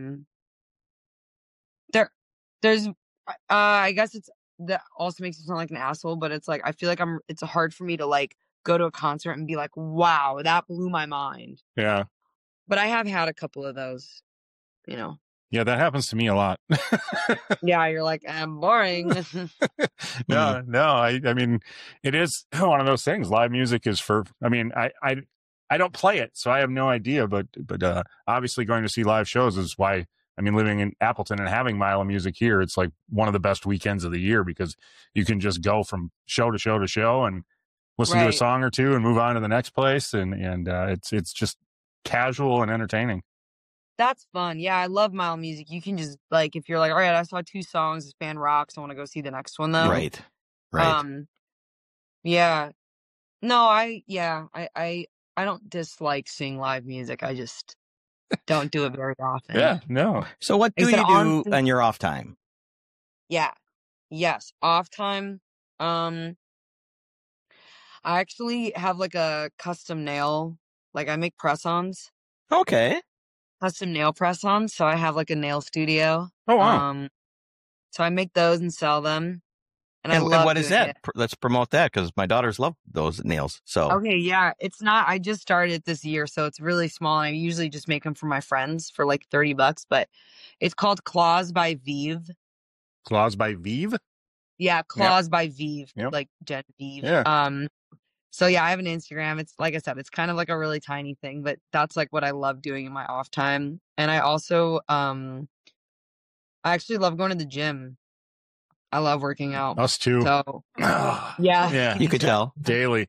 there's I guess that also makes me sound like an asshole, but it's like I feel like it's hard for me to like go to a concert and be like, wow, that blew my mind. Yeah. But I have had a couple of those, Yeah, that happens to me a lot. Yeah, you're like, I'm boring. No, I mean, it is one of those things. Live music is I don't play it, so I have no idea. But obviously, going to see live shows is why. I mean, living in Appleton and having Mile of Music here, it's like one of the best weekends of the year because you can just go from show to show to show and listen to a song or two and move on to the next place, and it's just casual and entertaining. That's fun. Yeah, I love Mile Music. You can just like, if you're like, all right, I saw 2 songs, this band rocks, I want to go see the next one though. Right. Yeah. No, I don't dislike seeing live music. I just don't do it very often. Yeah, no. So what do you do on your off time? Yeah. Yes. Off time. I actually have like a custom nail. Like I make press-ons. Okay. Custom nail press-ons. So I have like a nail studio. Oh, wow. So I make those and sell them. And what is that? Let's promote that because my daughters love those nails. So okay, yeah. It's not, I just started it this year, so it's really small. I usually just make them for my friends for like $30, but it's called Claws by Vive. Claws by Vive? Yeah, Claws by Vive. Yep. Like Genevieve. Yeah. So yeah, I have an Instagram. It's like I said, it's kind of like a really tiny thing, but that's like what I love doing in my off time. And I also, I actually love going to the gym. I love working out. Us too. So yeah, you could tell daily.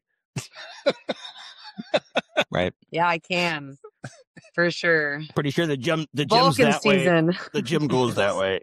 Right. Yeah, I can for sure. Pretty sure the gym's Vulcan that season. Way. The gym goes that way.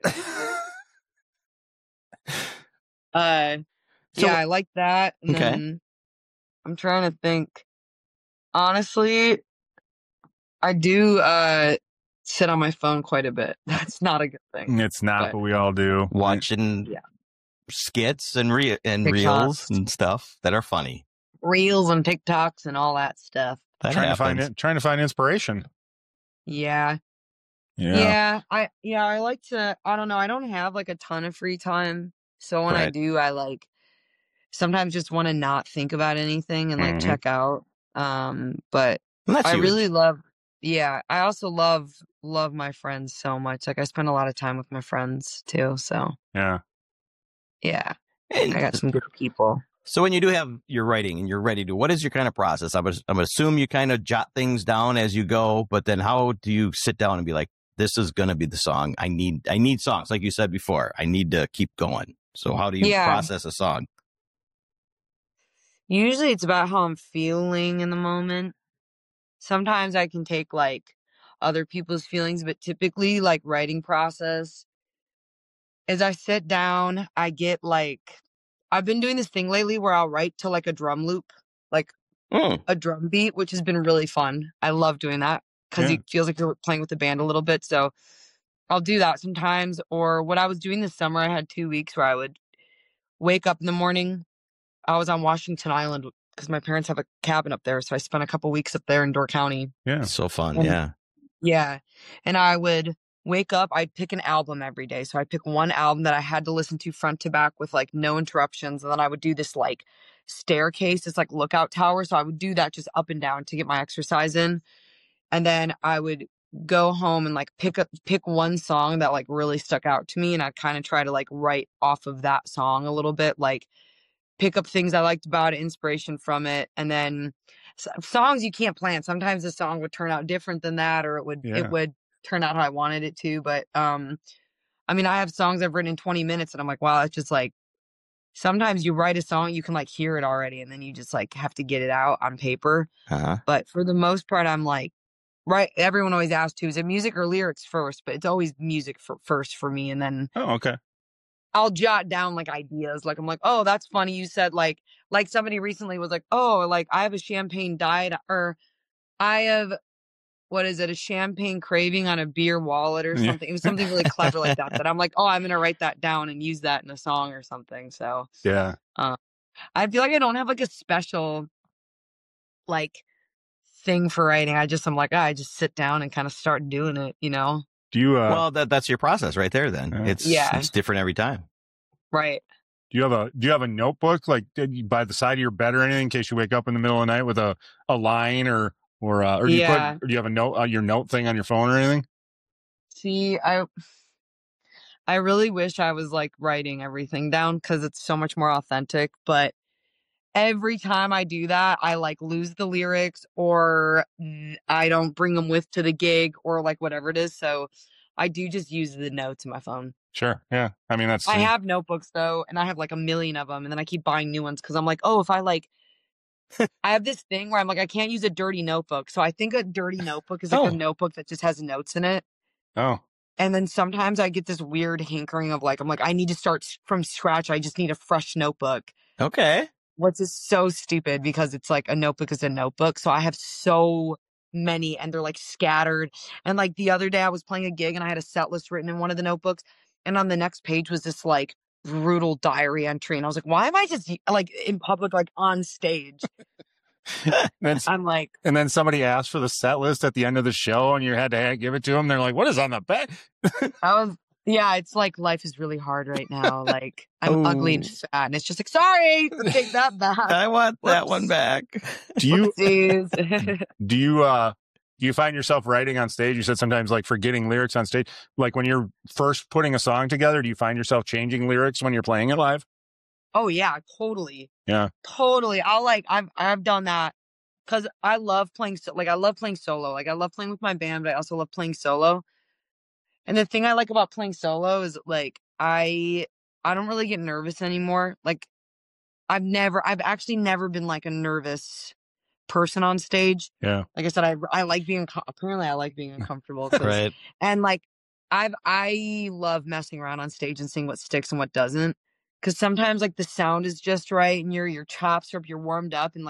Yeah, I like that. And then I'm trying to think. Honestly, I do sit on my phone quite a bit. That's not a good thing. It's not, but we all do. Watching skits and reels and stuff that are funny. Reels and TikToks and all that stuff. Trying to find inspiration. Yeah. I like to, I don't know, I don't have like a ton of free time. So when I do, I like sometimes just want to not think about anything and like check out. But I really love, I also love my friends so much. Like I spend a lot of time with my friends too. So yeah, and I got some good people. So when you do have your writing and you're ready to, what is your kind of process? I'm assume you kind of jot things down as you go, but then how do you sit down and be like, this is going to be the song. I need songs. Like you said before, I need to keep going. So how do you process a song? Usually it's about how I'm feeling in the moment. Sometimes I can take like other people's feelings, but typically like writing process is I sit down, I get like, I've been doing this thing lately where I'll write to like a drum loop, like a drum beat, which has been really fun. I love doing that because it feels like you're playing with the band a little bit. So I'll do that sometimes. Or what I was doing this summer, I had 2 weeks where I would wake up in the morning. I was on Washington Island because my parents have a cabin up there. So I spent a couple weeks up there in Door County. Yeah. So fun. Yeah. And I would wake up, I'd pick an album every day. So I'd pick one album that I had to listen to front to back with like no interruptions. And then I would do this like staircase, this like lookout tower. So I would do that just up and down to get my exercise in. And then I would go home and like pick one song that like really stuck out to me. And I'd kind of try to like write off of that song a little bit, like pick up things I liked about it, inspiration from it. And then songs you can't plan. Sometimes the song would turn out different than that, or it would turn out how I wanted it to. But I mean, I have songs I've written in 20 minutes and I'm like, wow, it's just like, sometimes you write a song, you can like hear it already and then you just like have to get it out on paper. But for the most part, I'm like, everyone always asks too, is it music or lyrics first? But it's always music first for me. And then I'll jot down like ideas. Like I'm like, oh, that's funny. You said like somebody recently was like, oh, like I have a champagne diet, or I have, what is it, a champagne craving on a beer wallet or something. It was something really clever like that I'm like, oh, I'm going to write that down and use that in a song or something. So I feel like I don't have like a special like thing for writing. I'm like, I just sit down and kind of start doing it, you know? Do you, well, that's your process right there then. It's different every time. Right. Do you have a notebook like by the side of your bed or anything in case you wake up in the middle of the night with a line or do you have a note, your note thing on your phone or anything? See, I really wish I was like writing everything down because it's so much more authentic. But every time I do that, I like lose the lyrics or I don't bring them with to the gig or like whatever it is. So I do just use the notes in my phone. Sure. Yeah. I mean, I have notebooks though, and I have like a million of them. And then I keep buying new ones because I'm like, oh, if I like, I have this thing where I'm like, I can't use a dirty notebook. So I think a dirty notebook is like a notebook that just has notes in it. Oh. And then sometimes I get this weird hankering of like, I'm like, I need to start from scratch. I just need a fresh notebook. Okay. Which is so stupid because it's like a notebook is a notebook. So I have so many and they're like scattered. And like the other day I was playing a gig and I had a set list written in one of the notebooks. And on the next page was this like brutal diary entry. And I was like, why am I just like in public, like on stage? I'm like, and then somebody asked for the set list at the end of the show and you had to give it to them. They're like, what is on the back? It's like life is really hard right now. Like I'm ugly and fat and it's just like, sorry, take that back. I want that one back. Do you find yourself writing on stage? You said sometimes like forgetting lyrics on stage. Like when you're first putting a song together, do you find yourself changing lyrics when you're playing it live? Oh yeah, totally. Yeah, totally. I've done that because I love playing. I love playing solo. Like I love playing with my band, but I also love playing solo. And the thing I like about playing solo is like I don't really get nervous anymore. Like I've actually never been like a nervous person on stage. Yeah. Like I said, I like being apparently I like being uncomfortable. Right. And like I love messing around on stage and seeing what sticks and what doesn't. Because sometimes like the sound is just right and your chops are up, you're warmed up, and like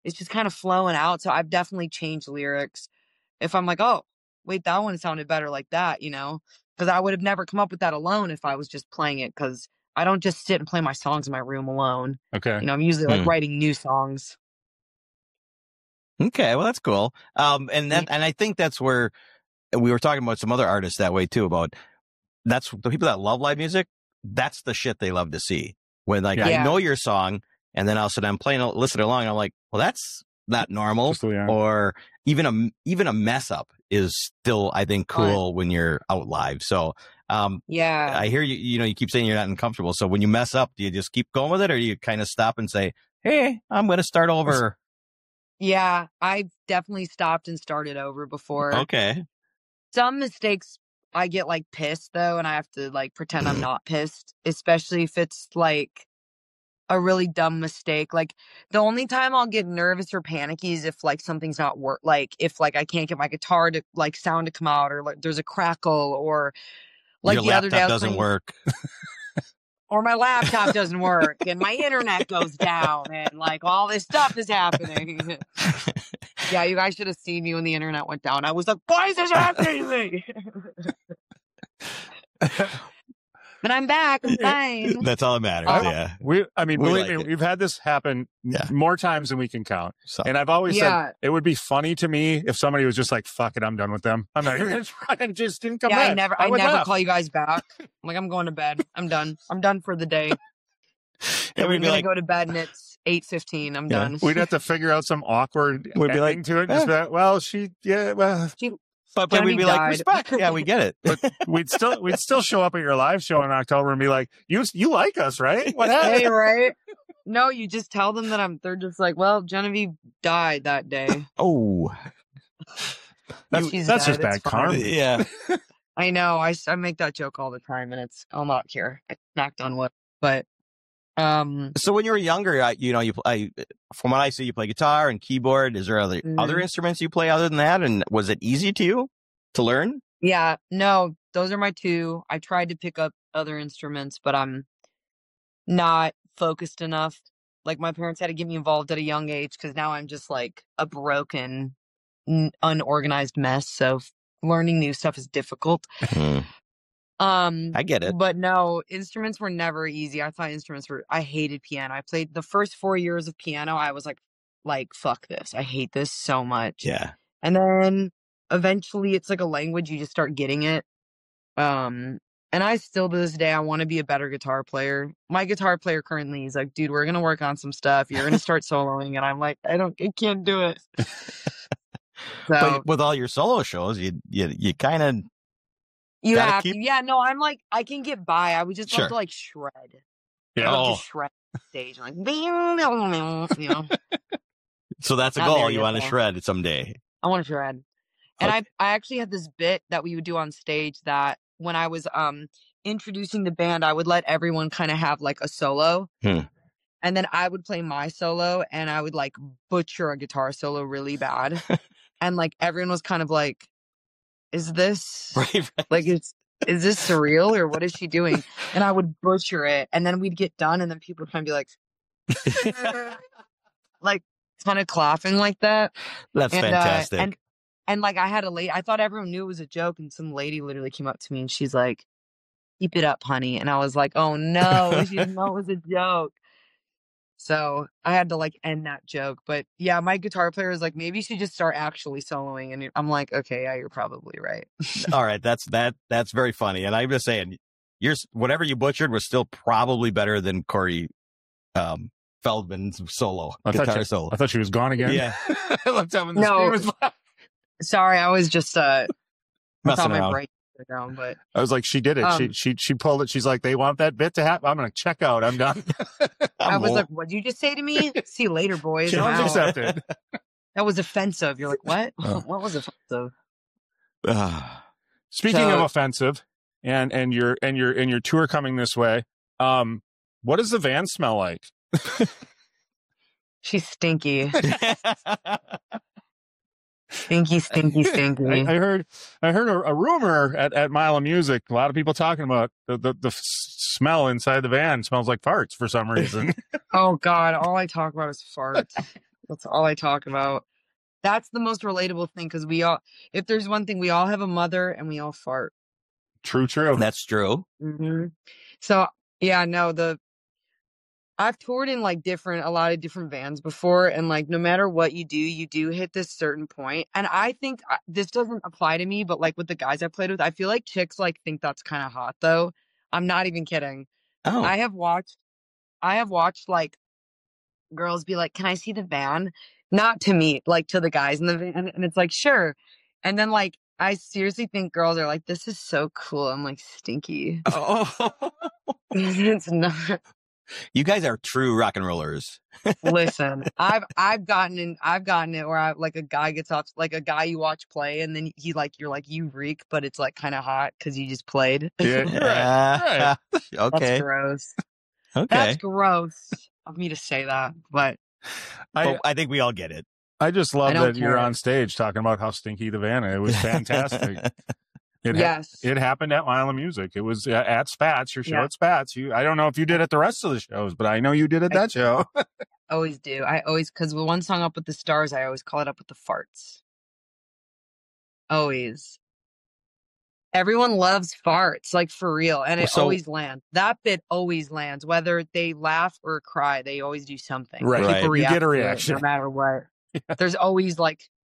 it's just kind of flowing out. So I've definitely changed lyrics. If I'm like, oh, wait, that one sounded better like that, you know, because I would have never come up with that alone if I was just playing it, because I don't just sit and play my songs in my room alone. Okay. You know, I'm usually like writing new songs. Okay, well, that's cool. And I think that's where we were talking about some other artists that way too, about that's the people that love live music. That's the shit they love to see. When like, I know your song and then all of a sudden I'm playing, listening along. And I'm like, well, that's not normal. Or even a mess up is still, I think, cool when you're out live. So, I hear you, you know, you keep saying you're not uncomfortable. So when you mess up, do you just keep going with it, or do you kind of stop and say, hey, I'm going to start over? Yeah, I've definitely stopped and started over before. Okay. Some mistakes I get like pissed though, and I have to like pretend I'm not pissed, especially if it's like a really dumb mistake. Like the only time I'll get nervous or panicky is if like something's not like if like I can't get my guitar to like sound to come out, or like there's a crackle, or like your the other day laptop doesn't work. Or my laptop doesn't work and my internet goes down and like all this stuff is happening. Yeah, you guys should have seen me when the internet went down. I was like, why is this happening to me? But I'm back. I'm fine. That's all that matters. We've had this happen more times than we can count. So. And I've always said it would be funny to me if somebody was just like, fuck it, I'm done with them. I'm not even going to try, and just didn't come back. I never call you guys back. I'm like, I'm going to bed. I'm done. I'm done for the day. And we're going to go to bed and it's 8:15. I'm done. We'd have to figure out some awkward ending to it. Just be like, well, But we'd be like, respect. Yeah, we get it. But we'd still show up at your live show in October and be like, you like us, right? What happened? Hey, right? No, you just tell them that they're just like, well, Genevieve died that day. Oh. That's just bad karma. Yeah. I know. I make that joke all the time, and I'll not care. I knocked on wood. But so when you were younger, from what I see, you play guitar and keyboard. Is there other instruments you play other than that? And was it easy to you to learn? Yeah, no, those are my two. I tried to pick up other instruments, but I'm not focused enough. Like my parents had to get me involved at a young age, because now I'm just like a broken, unorganized mess. So learning new stuff is difficult. I get it. But no, instruments were never easy. I thought I hated piano. I played the first 4 years of piano. I was like, fuck this. I hate this so much. Yeah. And then eventually it's like a language. You just start getting it. And I still, to this day, I want to be a better guitar player. My guitar player currently is like, dude, we're going to work on some stuff. You're going to start soloing. And I'm like, I can't do it. But with all your solo shows, you kind of, you have to. Yeah, no, I'm like, I can get by. I would just love to like shred. Yeah. I would just shred the stage. Like, you know. So that's a goal. You want to shred someday. I want to shred. And I actually had this bit that we would do on stage that when I was introducing the band, I would let everyone kind of have like a solo. And then I would play my solo, and I would like butcher a guitar solo really bad. And like everyone was kind of like, is this like, is this surreal, or what is she doing? And I would butcher it, and then we'd get done, and then people would kind of be like, like kind of clapping like that. That's fantastic. And like I had I thought everyone knew it was a joke, and some lady literally came up to me and she's like, keep it up, honey. And I was like, oh no, she didn't know it was a joke. So I had to like end that joke. But yeah, my guitar player is like, maybe you should just start actually soloing. And I'm like, okay, yeah, you're probably right. All right. That's very funny. And I'm just saying, whatever you butchered was still probably better than Corey Feldman's solo. Solo. I thought she was gone again. Yeah. I left that when the screen was black. Sorry, I was just messing around. My down, but I was like, she did it. She pulled it. She's like, they want that bit to happen. I'm gonna check out. I'm done. I was like, what'd you just say to me? See you later, boys. Challenge accepted. That was offensive. You're like, what? What was offensive? Speaking of offensive, and your tour coming this way, what does the van smell like? She's stinky. Stinky. I heard a rumor at Mile of Music. A lot of people talking about the smell inside the van. It smells like farts for some reason. Oh God! All I talk about is farts. That's all I talk about. That's the most relatable thing because if there's one thing, we all have a mother and we all fart. True. That's true. Mm-hmm. So yeah, no, I've toured in like a lot of different vans before, and like no matter what you do hit this certain point. And I think this doesn't apply to me, but like with the guys I played with, I feel like chicks like think that's kind of hot though. I'm not even kidding. Oh, I have watched like girls be like, "Can I see the van?" Not to me, like to the guys in the van, and it's like, sure. And then like I seriously think girls are like, "This is so cool." I'm like, stinky. Oh, It's not. You guys are true rock and rollers. Listen, I've gotten it where like a guy gets off, like a guy you watch play, and then you're like, you reek, but it's like kind of hot because you just played. Yeah. Right. Okay. That's gross. Okay. That's gross of me to say that, but I think we all get it. I just love that you're on stage talking about how stinky the van is. It was fantastic. It happened at Mile of Music. It was at Spats, your show at Spats. I don't know if you did it the rest of the shows, but I know you did it that show. Always do. Because with one song, Up With the Stars, I always call it Up With the Farts. Always. Everyone loves farts, like for real. And it always lands. That bit always lands. Whether they laugh or cry, they always do something. Right. You get a reaction. No matter what. Yeah. There's always like,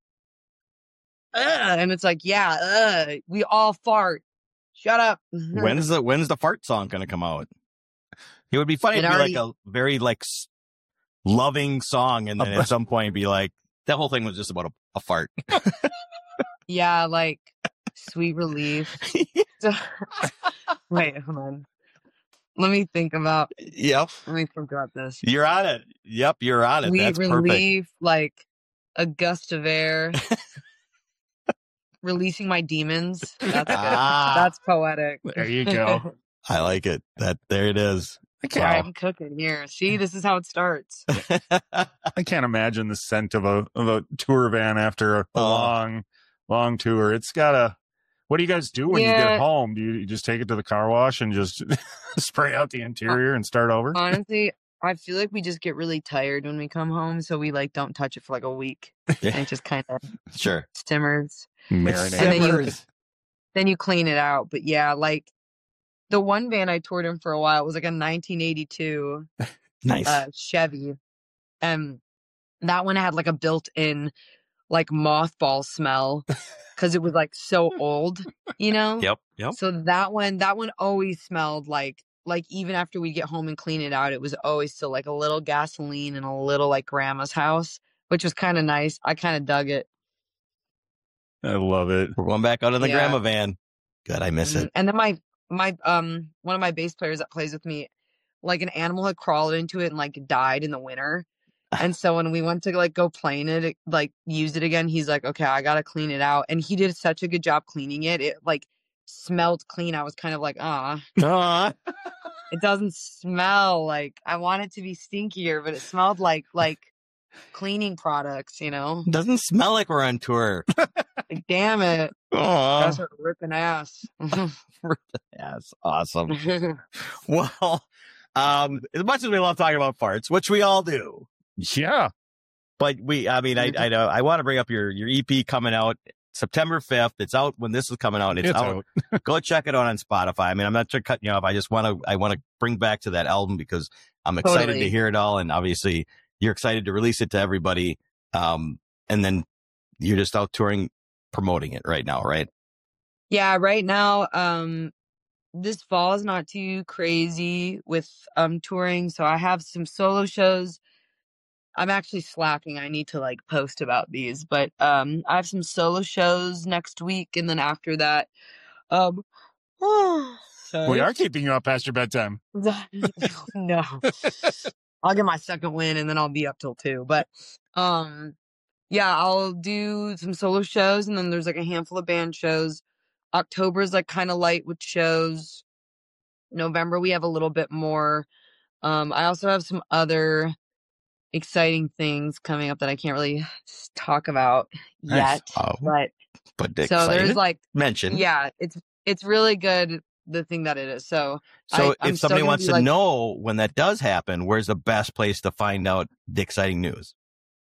and it's like, we all fart. Shut up. When's the fart song going to come out? It would be funny to be like a very like loving song, and then at some point be like, that whole thing was just about a fart. Yeah, like Sweet Relief. Wait, hold on. Let me think about. Yep. Let me think about this. You're on it. Yep, you're on it. Sweet That's Relief, perfect. like a gust of air. Releasing my demons. That's good. That's poetic. There you go. I like it. There it is. I'm cooking here. See, this is how it starts. I can't imagine the scent of a tour van after a long tour. It's gotta. What do you guys do when you get home? Do you just take it to the car wash and just spray out the interior and start over? Honestly, I feel like we just get really tired when we come home, so we like don't touch it for like a week. And it just kind of simmers. Marinate. Then you clean it out. But yeah, like the one van I toured in for a while was like a 1982 Chevy. And that one had like a built-in like mothball smell because it was like so old, you know? Yep. So that one always smelled like even after we get home and clean it out, it was always still like a little gasoline and a little like grandma's house, which was kind of nice. I kind of dug it. I love it. We're going back out in the grandma van. God, I miss it. And then my one of my bass players that plays with me, like an animal had crawled into it and like died in the winter. And so when we went to like go play in it, like use it again, he's like, okay, I got to clean it out. And he did such a good job cleaning it. It like smelled clean. I was kind of like, it doesn't smell like, I want it to be stinkier, but it smelled like cleaning products, you know? Doesn't smell like we're on tour. Like, damn it. Guys are ripping ass. Ripping ass. Awesome. Well, as much as we love talking about farts, which we all do. Yeah. But I know I want to bring up your EP coming out September 5th. It's out when this is coming out. It's out. Go check it out on Spotify. I mean, I'm not sure cutting you off. I want to bring back to that album because I'm excited to hear it all. And obviously you're excited to release it to everybody. And then you're just out touring, promoting it right now, right? Yeah, right now, this fall is not too crazy with touring. So I have some solo shows. I'm actually slacking. I need to like post about these, but I have some solo shows next week, and then after that, we are keeping you up past your bedtime. No, I'll get my second win, and then I'll be up till 2. But yeah, I'll do some solo shows, and then there's like a handful of band shows. October is like kind of light with shows. November we have a little bit more. I also have some other exciting things coming up that I can't really talk about yet. But excited. So there's like mention. Yeah, it's really good, the thing that it is. So if somebody wants to know when that does happen, where's the best place to find out the exciting news?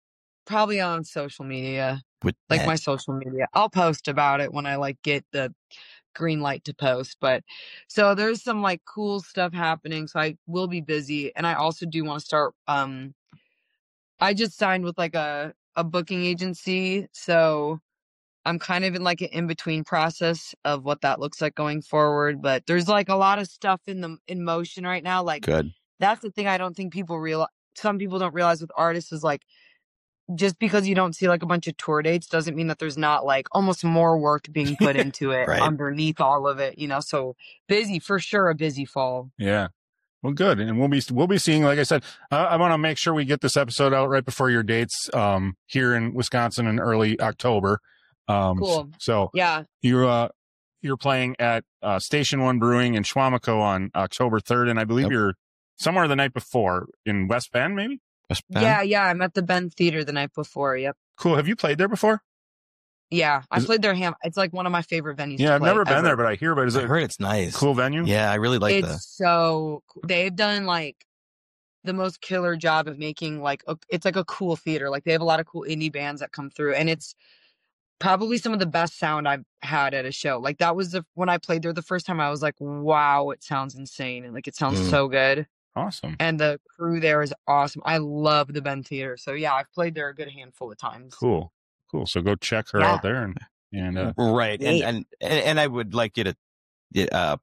Probably on social media, my social media. I'll post about it when I like get the green light to post. But so there's some like cool stuff happening. So I will be busy. And I also do want to start, I just signed with like a booking agency. So I'm kind of in like an in-between process of what that looks like going forward. But there's like a lot of stuff in motion right now. Like, good. That's the thing I don't think people realize. Some people don't realize with artists is like, just because you don't see like a bunch of tour dates doesn't mean that there's not like almost more work being put into it right. underneath all of it, so busy for sure, a busy fall. Yeah. Well, good. And we'll be seeing, like I said, I want to make sure we get this episode out right before your dates, here in Wisconsin in early October. Cool. So yeah, you're playing at, Station 1 Brewing in Schwamico on October 3rd. And I believe you're somewhere the night before in West Bend, maybe? Yeah. I'm at the Bend Theater the night before. Yep. Cool. Have you played there before? Yeah, I played there. It's like one of my favorite venues. Yeah, I've never been there, but I hear about it. I heard it's nice. Cool venue? Yeah, I really like that. It's so they've done like the most killer job of making like it's like a cool theater. Like they have a lot of cool indie bands that come through, and it's probably some of the best sound I've had at a show. Like that was when I played there the first time. I was like, wow, it sounds insane, and like it sounds so good. Awesome. And the crew there is awesome. I love the Bend Theater. So yeah, I've played there a good handful of times. Cool. So go check her out there and right. And I would like you to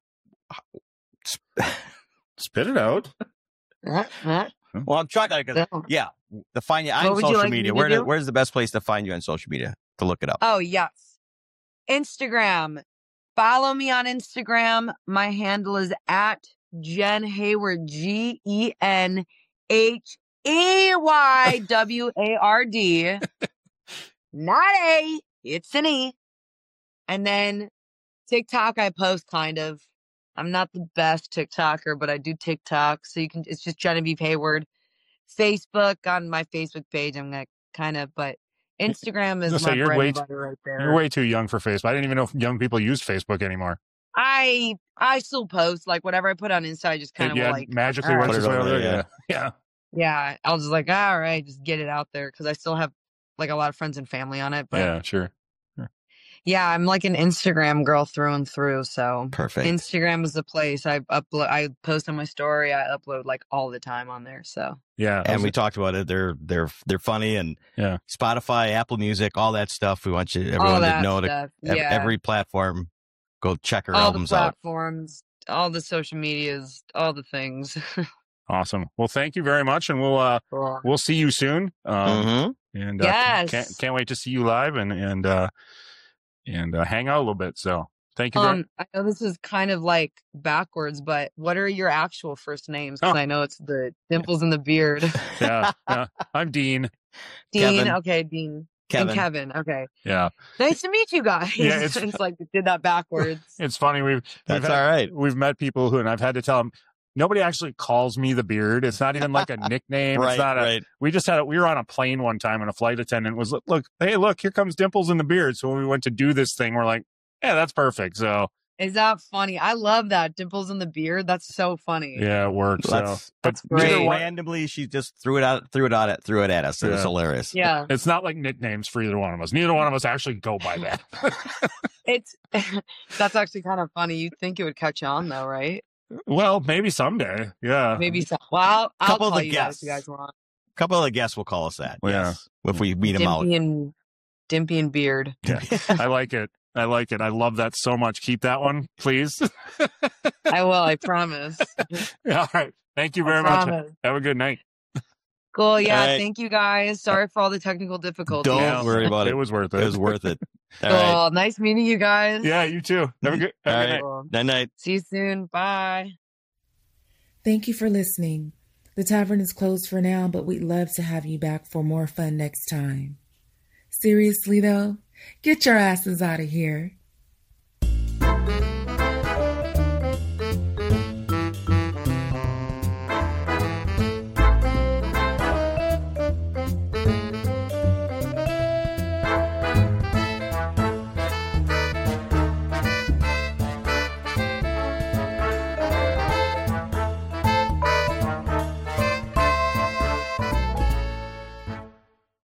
spit it out. Well, I'm trying to to find you on social media. Where's the best place to find you on social media to look it up? Oh, yes. Instagram. Follow me on Instagram. My handle is at Jen Hayward, GenHeyward. Not A, it's an E. And then TikTok, I post kind of. I'm not the best TikToker, but I do TikTok. So it's just Genevieve Hayward. Facebook, on my Facebook page, I'm like but Instagram is my bread and butter right there. You're way too young for Facebook. I didn't even know if young people use Facebook anymore. I still post like whatever I put on Insta. I just kind of magically works its way over there. Yeah. I was just like, all right, just get it out there because I still have like a lot of friends and family on it. But yeah, sure. Yeah, I'm like an Instagram girl through and through. So perfect. Instagram is the place. I post on my story. I upload like all the time on there. So yeah, and we talked about it. They're funny, and Spotify, Apple Music, all that stuff. We want everyone to know to every platform. Go check her albums out. All the platforms, all the social medias, all the things. Awesome. Well, thank you very much, and we'll see you soon. And can't wait to see you live and hang out a little bit. So thank you. I know this is kind of like backwards, but what are your actual first names? Because I know it's the dimples in the beard. Yeah. I'm Dean. Kevin. Okay, Dean. Kevin. And Kevin. Okay. Yeah. Nice to meet you guys. Yeah, it's like we did that backwards. It's funny. That's all right. We've met people who, and I've had to tell them, nobody actually calls me the Beard. It's not even like a nickname. Right, it's not we just had we were on a plane one time and a flight attendant was look, here comes Dimples in the Beard. So when we went to do this thing, we're like, yeah, that's perfect. So is that funny? I love that. Dimples in the Beard. That's so funny. Yeah, it works. That's great. Randomly, she just threw it at us. It was hilarious. Yeah. It's not like nicknames for either one of us. Neither one of us actually go by that. That's actually kind of funny. You'd think it would catch on though, right? Well, maybe someday. Yeah. Maybe so. Well, I'll call you guys if you guys want. A couple of the guests will call us that. Yeah. Yes, if we meet them out. Dimpy and Beard. Yeah. I like it. I love that so much. Keep that one, please. I will. I promise. All right. Thank you very much. Have a good night. Cool. Yeah. Right. Thank you guys. Sorry for all the technical difficulties. Don't worry about it. It was worth it. It was worth it. All right. Nice meeting you guys. Yeah, you too. Have a good night. Night. See you soon. Bye. Thank you for listening. The tavern is closed for now, but we'd love to have you back for more fun next time. Seriously though, get your asses out of here.